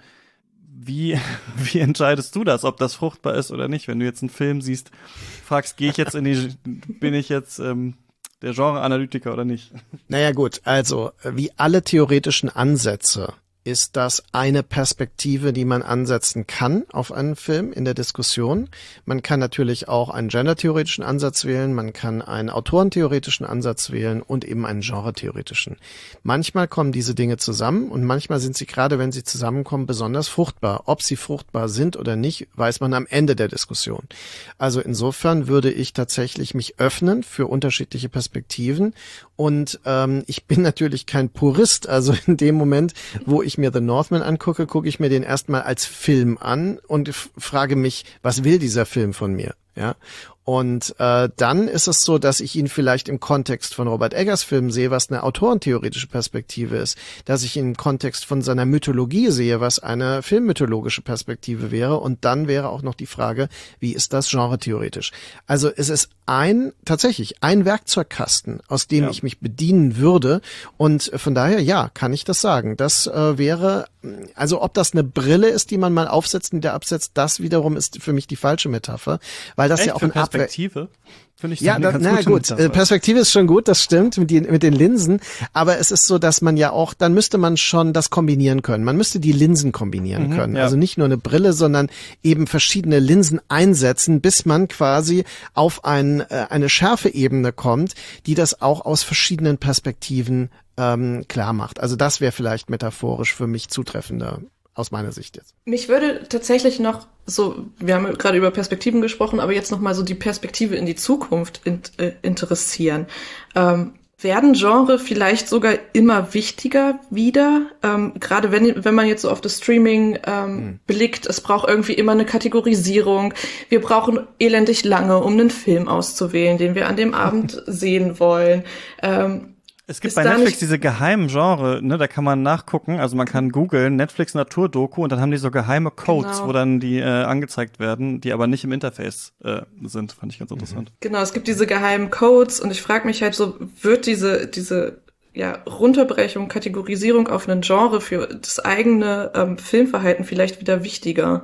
wie, wie entscheidest du das, ob das fruchtbar ist oder nicht? Wenn du jetzt einen Film siehst, fragst, gehe ich jetzt in die, bin ich jetzt, ähm, der Genre-Analytiker oder nicht? Naja gut, also wie alle theoretischen Ansätze ist das eine Perspektive, die man ansetzen kann auf einen Film in der Diskussion. Man kann natürlich auch einen gendertheoretischen Ansatz wählen, man kann einen autorentheoretischen Ansatz wählen und eben einen genretheoretischen. Manchmal kommen diese Dinge zusammen und manchmal sind sie, gerade wenn sie zusammenkommen, besonders fruchtbar. Ob sie fruchtbar sind oder nicht, weiß man am Ende der Diskussion. Also insofern würde ich tatsächlich mich öffnen für unterschiedliche Perspektiven und ähm, ich bin natürlich kein Purist, also in dem Moment, wo ich ich mir The Northman angucke, gucke ich mir den erstmal als Film an und f- frage mich, was will dieser Film von mir? Ja. Und äh, dann ist es so, dass ich ihn vielleicht im Kontext von Robert Eggers Film sehe, was eine autorentheoretische Perspektive ist, dass ich ihn im Kontext von seiner Mythologie sehe, was eine filmmythologische Perspektive wäre, und dann wäre auch noch die Frage, wie ist das genretheoretisch? Also es ist ein, tatsächlich ein Werkzeugkasten, aus dem ja. ich mich bedienen würde, und von daher, ja, kann ich das sagen. Das äh, wäre, also ob das eine Brille ist, die man mal aufsetzt und wieder absetzt, das wiederum ist für mich die falsche Metapher, weil das Echt? ja auch ein Abwe- Perspektive? Finde ich ja, da, na gut, Metapher. Perspektive ist schon gut, das stimmt, mit, die, mit den Linsen, aber es ist so, dass man ja auch, dann müsste man schon das kombinieren können. Man müsste die Linsen kombinieren mhm, können. Ja. Also nicht nur eine Brille, sondern eben verschiedene Linsen einsetzen, bis man quasi auf ein, äh, eine Schärfeebene kommt, die das auch aus verschiedenen Perspektiven ähm, klar macht. Also das wäre vielleicht metaphorisch für mich zutreffender. Aus meiner Sicht jetzt. Mich würde tatsächlich noch so, wir haben gerade über Perspektiven gesprochen, aber jetzt noch mal so die Perspektive in die Zukunft in, äh, interessieren. Ähm, werden Genre vielleicht sogar immer wichtiger wieder? Ähm, gerade wenn wenn man jetzt so auf das Streaming ähm, hm. blickt, es braucht irgendwie immer eine Kategorisierung. Wir brauchen elendig lange, um einen Film auszuwählen, den wir an dem Abend sehen wollen. Ähm, Es gibt bei Netflix diese geheimen Genre, ne, da kann man nachgucken, also man kann googeln, Netflix Naturdoku, und dann haben die so geheime Codes, genau. wo dann die äh, angezeigt werden, die aber nicht im Interface äh, sind, fand ich ganz interessant. Genau, es gibt diese geheimen Codes, und ich frage mich halt so, wird diese diese ja Runterbrechung, Kategorisierung auf einen Genre für das eigene ähm, Filmverhalten vielleicht wieder wichtiger?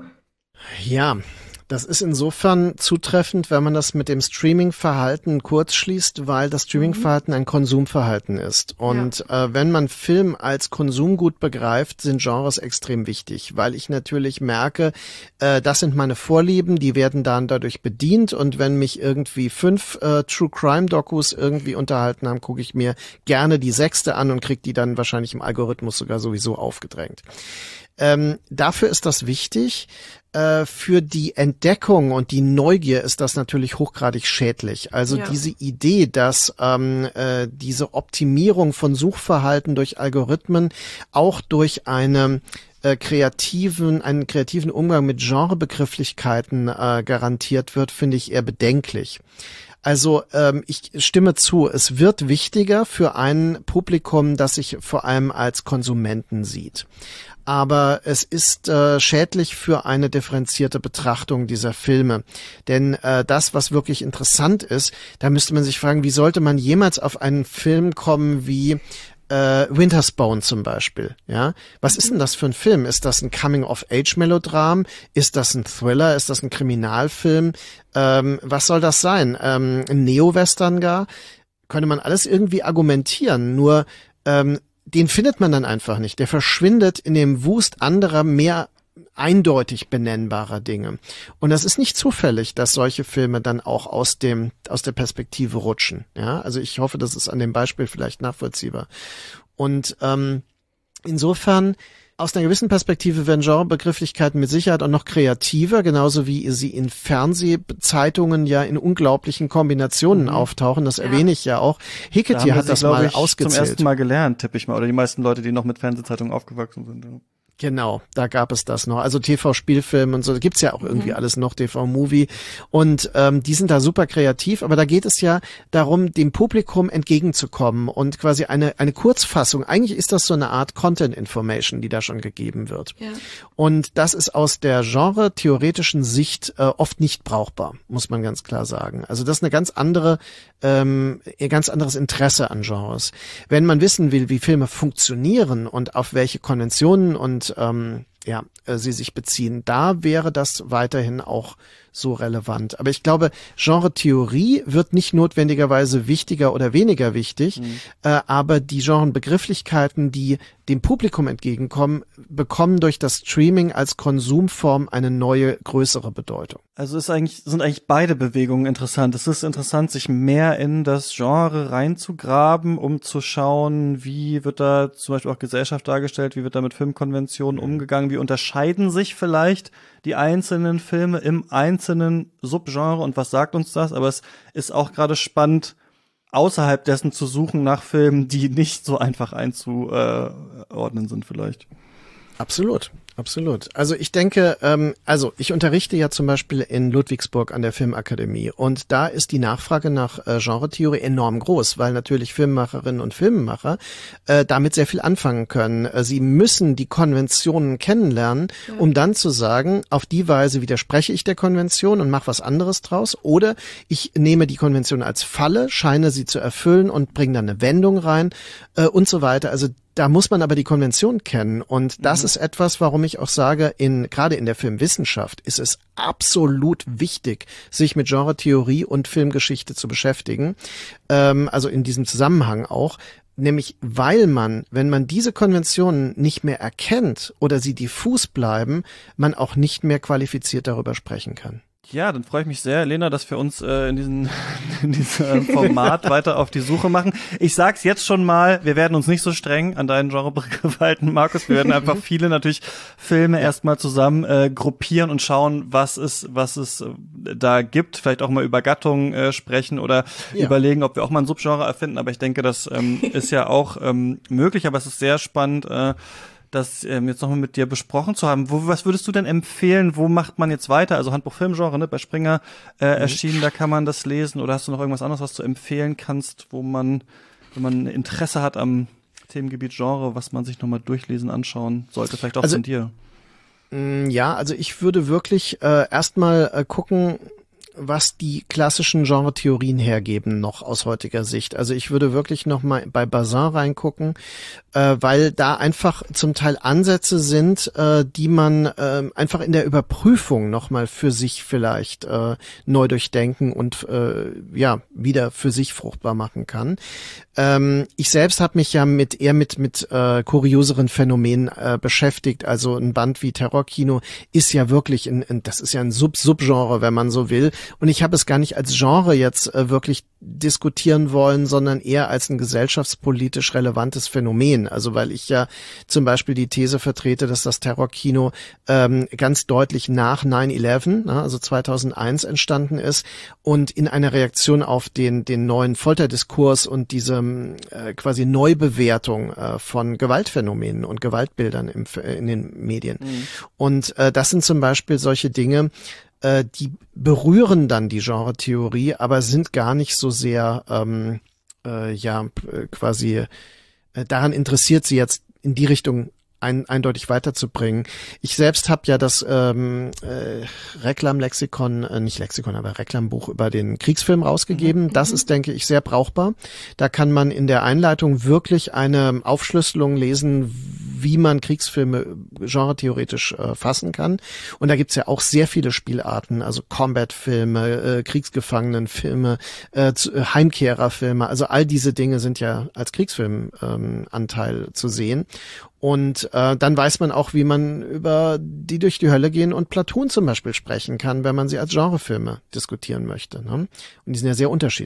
Ja, das ist insofern zutreffend, wenn man das mit dem Streaming-Verhalten kurz schließt, weil das Streaming-Verhalten ein Konsumverhalten ist. Und ja. äh, wenn man Film als Konsumgut begreift, sind Genres extrem wichtig, weil ich natürlich merke, äh, das sind meine Vorlieben, die werden dann dadurch bedient, und wenn mich irgendwie fünf äh, True-Crime-Dokus irgendwie unterhalten haben, gucke ich mir gerne die sechste an und kriege die dann wahrscheinlich im Algorithmus sogar sowieso aufgedrängt. Ähm, dafür ist das wichtig. Äh, für die Entdeckung und die Neugier ist das natürlich hochgradig schädlich. Also ja. diese Idee, dass ähm, äh, diese Optimierung von Suchverhalten durch Algorithmen auch durch eine äh, kreativen, einen kreativen Umgang mit Genrebegrifflichkeiten äh, garantiert wird, finde ich eher bedenklich. Also ähm, ich stimme zu, es wird wichtiger für ein Publikum, das sich vor allem als Konsumenten sieht. Aber es ist äh, schädlich für eine differenzierte Betrachtung dieser Filme. Denn äh, das, was wirklich interessant ist, da müsste man sich fragen, wie sollte man jemals auf einen Film kommen wie äh, Winter's Bone zum Beispiel? Ja, was ist denn das für ein Film? Ist das ein Coming-of-Age-Melodram? Ist das ein Thriller? Ist das ein Kriminalfilm? Ähm, was soll das sein? Ähm, ein Neo-Western gar? Könnte man alles irgendwie argumentieren, nur ähm, den findet man dann einfach nicht. Der verschwindet in dem Wust anderer, mehr eindeutig benennbarer Dinge. Und das ist nicht zufällig, dass solche Filme dann auch aus dem, aus der Perspektive rutschen. Ja, also ich hoffe, das ist an dem Beispiel vielleicht nachvollziehbar. Und ähm, insofern, aus einer gewissen Perspektive werden Genrebegrifflichkeiten mit Sicherheit auch noch kreativer, genauso wie sie in Fernsehzeitungen ja in unglaublichen Kombinationen mhm. auftauchen. Das ja. erwähne ich ja auch. Hicketty hat das mal ausgezählt. Zum ersten Mal gelernt, tippe ich mal, oder die meisten Leute, die noch mit Fernsehzeitungen aufgewachsen sind. Ja. Genau, da gab es das noch. Also T V-Spielfilm und so, da gibt's ja auch irgendwie mhm. alles noch, T V-Movie. Und ähm, die sind da super kreativ, aber da geht es ja darum, dem Publikum entgegenzukommen und quasi eine eine Kurzfassung. Eigentlich ist das so eine Art Content-Information, die da schon gegeben wird. Ja. Und das ist aus der genre-theoretischen Sicht äh, oft nicht brauchbar, muss man ganz klar sagen. Also das ist eine ganz andere, ähm, ein ganz anderes Interesse an Genres. Wenn man wissen will, wie Filme funktionieren und auf welche Konventionen und ähm, ja, äh, sie sich beziehen, da wäre das weiterhin auch so relevant. Aber ich glaube, Genre-Theorie wird nicht notwendigerweise wichtiger oder weniger wichtig, mhm. äh, aber die Genrebegrifflichkeiten, die dem Publikum entgegenkommen, bekommen durch das Streaming als Konsumform eine neue, größere Bedeutung. Also ist eigentlich, sind eigentlich beide Bewegungen interessant. Es ist interessant, sich mehr in das Genre reinzugraben, um zu schauen, wie wird da zum Beispiel auch Gesellschaft dargestellt, wie wird da mit Filmkonventionen umgegangen, wie unterscheiden sich vielleicht die einzelnen Filme im einzelnen Subgenre und was sagt uns das? Aber es ist auch gerade spannend, außerhalb dessen zu suchen nach Filmen, die nicht so einfach einzuordnen sind vielleicht. Absolut. Absolut. Also ich denke, ähm, also ich unterrichte ja zum Beispiel in Ludwigsburg an der Filmakademie und da ist die Nachfrage nach äh, Genretheorie enorm groß, weil natürlich Filmemacherinnen und Filmemacher äh, damit sehr viel anfangen können. Äh, sie müssen die Konventionen kennenlernen, ja. um dann zu sagen, auf die Weise widerspreche ich der Konvention und mache was anderes draus, oder ich nehme die Konvention als Falle, scheine sie zu erfüllen und bringe dann eine Wendung rein äh, und so weiter. Also da muss man aber die Konvention kennen und das mhm. ist etwas, warum ich auch sage, in gerade in der Filmwissenschaft ist es absolut wichtig, sich mit Genretheorie und Filmgeschichte zu beschäftigen, ähm, also in diesem Zusammenhang auch, nämlich weil man, wenn man diese Konventionen nicht mehr erkennt oder sie diffus bleiben, man auch nicht mehr qualifiziert darüber sprechen kann. Ja, dann freue ich mich sehr, Lena, dass wir uns äh, in diesem in diesem Format weiter auf die Suche machen. Ich sag's jetzt schon mal, wir werden uns nicht so streng an deinen Genrebegriff halten, Markus. Wir werden einfach viele natürlich Filme erstmal zusammen äh, gruppieren und schauen, was es was es äh, da gibt. Vielleicht auch mal über Gattungen äh, sprechen oder ja. überlegen, ob wir auch mal ein Subgenre erfinden. Aber ich denke, das ähm, ist ja auch ähm, möglich. Aber es ist sehr spannend, äh, das ähm, jetzt nochmal mit dir besprochen zu haben. Wo, was würdest du denn empfehlen, wo macht man jetzt weiter? Also Handbuch Filmgenre, ne, bei Springer äh, mhm. erschienen, da kann man das lesen. Oder hast du noch irgendwas anderes, was du empfehlen kannst, wo man, wenn man Interesse hat am Themengebiet Genre, was man sich nochmal durchlesen, anschauen sollte? Vielleicht auch also, von dir. Ja, also ich würde wirklich äh, erstmal äh, gucken, was die klassischen Genre-Theorien hergeben noch aus heutiger Sicht. Also ich würde wirklich noch mal bei Bazin reingucken, äh, weil da einfach zum Teil Ansätze sind, äh, die man äh, einfach in der Überprüfung noch mal für sich vielleicht äh, neu durchdenken und äh, ja wieder für sich fruchtbar machen kann. Ähm, ich selbst habe mich ja mit eher mit mit äh, kurioseren Phänomenen äh, beschäftigt. Also ein Band wie Terrorkino ist ja wirklich ein, ein das ist ja ein Sub-Subgenre, wenn man so will. Und ich habe es gar nicht als Genre jetzt äh, wirklich diskutieren wollen, sondern eher als ein gesellschaftspolitisch relevantes Phänomen. Also weil ich ja zum Beispiel die These vertrete, dass das Terrorkino ähm, ganz deutlich nach nine eleven, ne, also zweitausendeins entstanden ist und in einer Reaktion auf den den neuen Folterdiskurs und diese äh, quasi Neubewertung äh, von Gewaltphänomenen und Gewaltbildern im, in den Medien. Mhm. Und äh, das sind zum Beispiel solche Dinge, die berühren dann die Genre-Theorie, aber sind gar nicht so sehr ähm, äh, ja quasi äh, daran interessiert, sie jetzt in die Richtung ein, eindeutig weiterzubringen. Ich selbst habe ja das ähm, äh, Reklamlexikon, äh, nicht Lexikon, aber Reklambuch über den Kriegsfilm rausgegeben. Mhm. Das ist, denke ich, sehr brauchbar. Da kann man in der Einleitung wirklich eine Aufschlüsselung lesen, wie man Kriegsfilme genretheoretisch äh, fassen kann. Und da gibt's ja auch sehr viele Spielarten, also Combat-Filme, äh, Kriegsgefangenenfilme, äh, Heimkehrerfilme. Also all diese Dinge sind ja als Kriegsfilmanteil ähm, zu sehen. Und äh, dann weiß man auch, wie man über Die durch die Hölle gehen und Platoon zum Beispiel sprechen kann, wenn man sie als Genrefilme diskutieren möchte. Ne? Und die sind ja sehr unterschiedlich.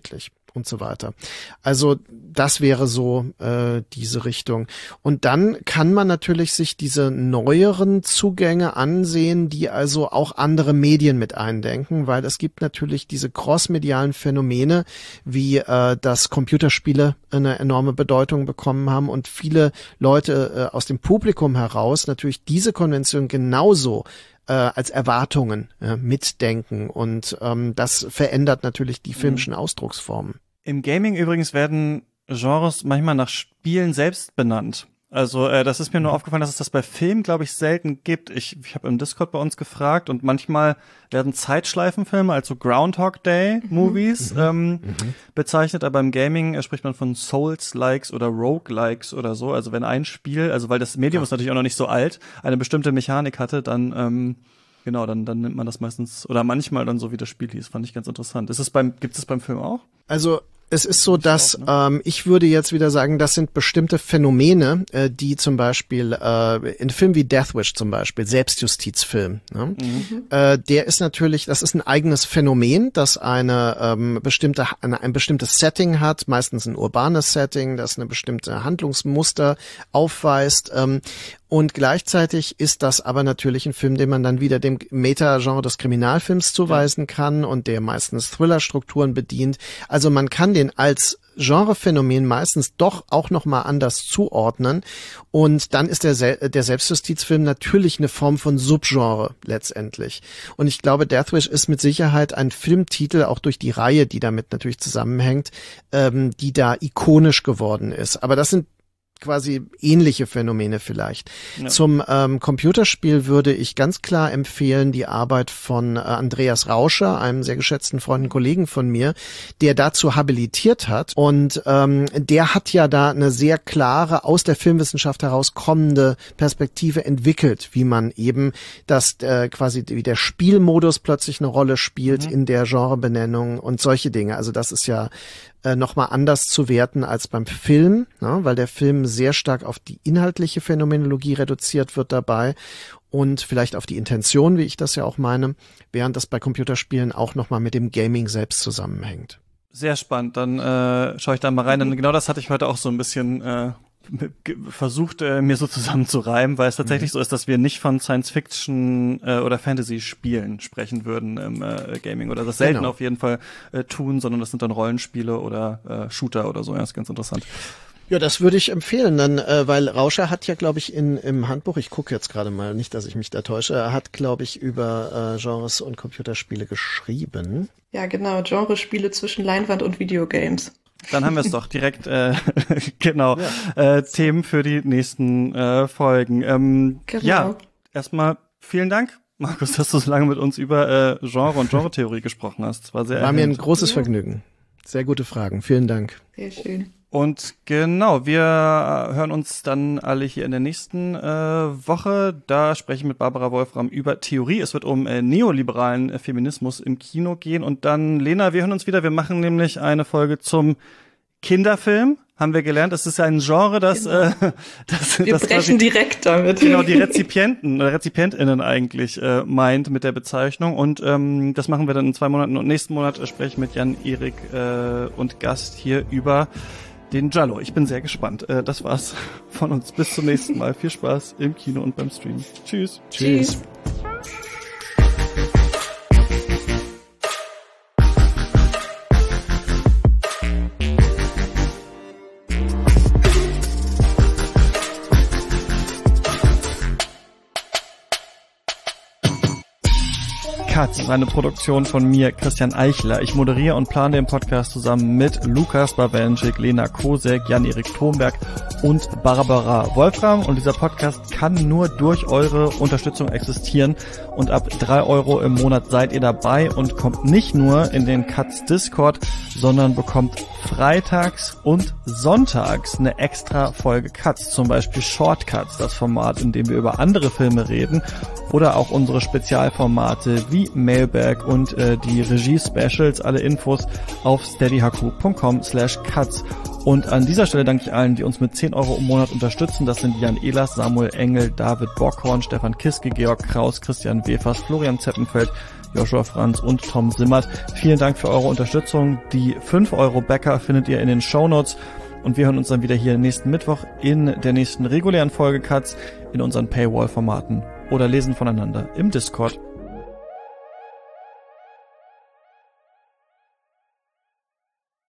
und so weiter. Also das wäre so äh, diese Richtung. Und dann kann man natürlich sich diese neueren Zugänge ansehen, die also auch andere Medien mit eindenken, weil es gibt natürlich diese crossmedialen Phänomene, wie äh, dass Computerspiele eine enorme Bedeutung bekommen haben und viele Leute äh, aus dem Publikum heraus natürlich diese Konvention genauso äh, als Erwartungen äh, mitdenken und ähm, das verändert natürlich die filmischen Ausdrucksformen. Im Gaming übrigens werden Genres manchmal nach Spielen selbst benannt. Also äh, das ist mir nur aufgefallen, dass es das bei Filmen, glaube ich, selten gibt. Ich, ich habe im Discord bei uns gefragt und manchmal werden Zeitschleifenfilme, also Groundhog Day Movies, mhm. ähm, mhm. bezeichnet, aber im Gaming äh, spricht man von Souls-Likes oder Rogue-Likes oder so. Also wenn ein Spiel, also weil das Medium ja. ist natürlich auch noch nicht so alt, eine bestimmte Mechanik hatte, dann ähm, genau, dann dann nimmt man das meistens oder manchmal dann so, wie das Spiel hieß. Fand ich ganz interessant. Ist es beim, gibt es beim Film auch? Also es ist so, dass ähm, ich würde jetzt wieder sagen, das sind bestimmte Phänomene, äh, die zum Beispiel äh, in Filmen wie Death Wish zum Beispiel, Selbstjustizfilm, ne? Mhm. Äh, der ist natürlich, das ist ein eigenes Phänomen, das eine ähm, bestimmte eine, ein bestimmtes Setting hat, meistens ein urbanes Setting, das eine bestimmte Handlungsmuster aufweist. Ähm, Und gleichzeitig ist das aber natürlich ein Film, den man dann wieder dem Meta-Genre des Kriminalfilms zuweisen kann und der meistens Thriller-Strukturen bedient. Also man kann den als Genrephänomen meistens doch auch noch mal anders zuordnen und dann ist der, Se- der Selbstjustizfilm natürlich eine Form von Subgenre letztendlich. Und ich glaube, Death Wish ist mit Sicherheit ein Filmtitel, auch durch die Reihe, die damit natürlich zusammenhängt, ähm, die da ikonisch geworden ist. Aber das sind quasi ähnliche Phänomene vielleicht. Ja. Zum ähm, Computerspiel würde ich ganz klar empfehlen die Arbeit von äh, Andreas Rauscher, einem sehr geschätzten Freund und Kollegen von mir, der dazu habilitiert hat und ähm, der hat ja da eine sehr klare, aus der Filmwissenschaft herauskommende Perspektive entwickelt, wie man eben das äh, quasi wie der Spielmodus plötzlich eine Rolle spielt mhm. in der Genrebenennung und solche Dinge. Also das ist ja äh, nochmal anders zu werten als beim Film, ne? Weil der Film sehr stark auf die inhaltliche Phänomenologie reduziert wird dabei und vielleicht auf die Intention, wie ich das ja auch meine, während das bei Computerspielen auch nochmal mit dem Gaming selbst zusammenhängt. Sehr spannend, dann äh, schaue ich da mal rein. Denn genau das hatte ich heute auch so ein bisschen äh, versucht, äh, mir so zusammenzureimen, weil es tatsächlich mhm. so ist, dass wir nicht von Science-Fiction äh, oder Fantasy-Spielen sprechen würden im äh, Gaming oder das selten genau. auf jeden Fall äh, tun, sondern das sind dann Rollenspiele oder äh, Shooter oder so. Ja, ist ganz interessant. Ja, das würde ich empfehlen, dann, äh, weil Rauscher hat ja, glaube ich, in im Handbuch, ich gucke jetzt gerade mal, nicht, dass ich mich da täusche, er hat, glaube ich, über äh, Genres und Computerspiele geschrieben. Ja, genau, Genrespiele zwischen Leinwand und Videogames. Dann haben wir es doch direkt, äh, genau, ja. äh, Themen für die nächsten äh, Folgen. Ähm, genau. Ja, erstmal vielen Dank, Markus, dass du so lange mit uns über äh, Genre und Genretheorie gesprochen hast. War sehr War erhellend. Mir ein großes ja. Vergnügen. Sehr gute Fragen. Vielen Dank. Sehr schön. Und genau, wir hören uns dann alle hier in der nächsten äh, Woche. Da spreche ich mit Barbara Wolfram über Theorie. Es wird um äh, neoliberalen äh, Feminismus im Kino gehen. Und dann, Lena, wir hören uns wieder. Wir machen nämlich eine Folge zum Kinderfilm. Haben wir gelernt, es ist ja ein Genre, das, genau. äh, das wir das brechen quasi, direkt damit. Genau, die Rezipienten oder RezipientInnen eigentlich äh, meint mit der Bezeichnung. Und ähm, das machen wir dann in zwei Monaten. Und nächsten Monat äh, spreche ich mit Jan-Erik äh, und Gast hier über den Giallo. Ich bin sehr gespannt. Äh, das war's von uns. Bis zum nächsten Mal. Viel Spaß im Kino und beim Stream. Tschüss. Tschüss. Katz ist eine Produktion von mir, Christian Eichler. Ich moderiere und plane den Podcast zusammen mit Lukas Bawenschik, Lena Kosek, Jan-Erik Thomberg und Barbara Wolfram. Und dieser Podcast kann nur durch eure Unterstützung existieren. Und ab drei Euro im Monat seid ihr dabei und kommt nicht nur in den Katz Discord, sondern bekommt freitags und sonntags eine extra Folge Katz. Zum Beispiel Shortcuts, das Format, in dem wir über andere Filme reden. Oder auch unsere Spezialformate wie Mailbag und äh, die Regie-Specials. Alle Infos auf steadyhq.com slash cuts. Und an dieser Stelle danke ich allen, die uns mit zehn Euro im Monat unterstützen. Das sind Jan Ehlers, Samuel Engel, David Bockhorn, Stefan Kiske, Georg Kraus, Christian Wefers, Florian Zeppenfeld, Joshua Franz und Tom Simmert. Vielen Dank für eure Unterstützung. Die fünf Euro Bäcker findet ihr in den Shownotes. Und wir hören uns dann wieder hier nächsten Mittwoch in der nächsten regulären Folge Katz in unseren Paywall-Formaten oder lesen voneinander im Discord.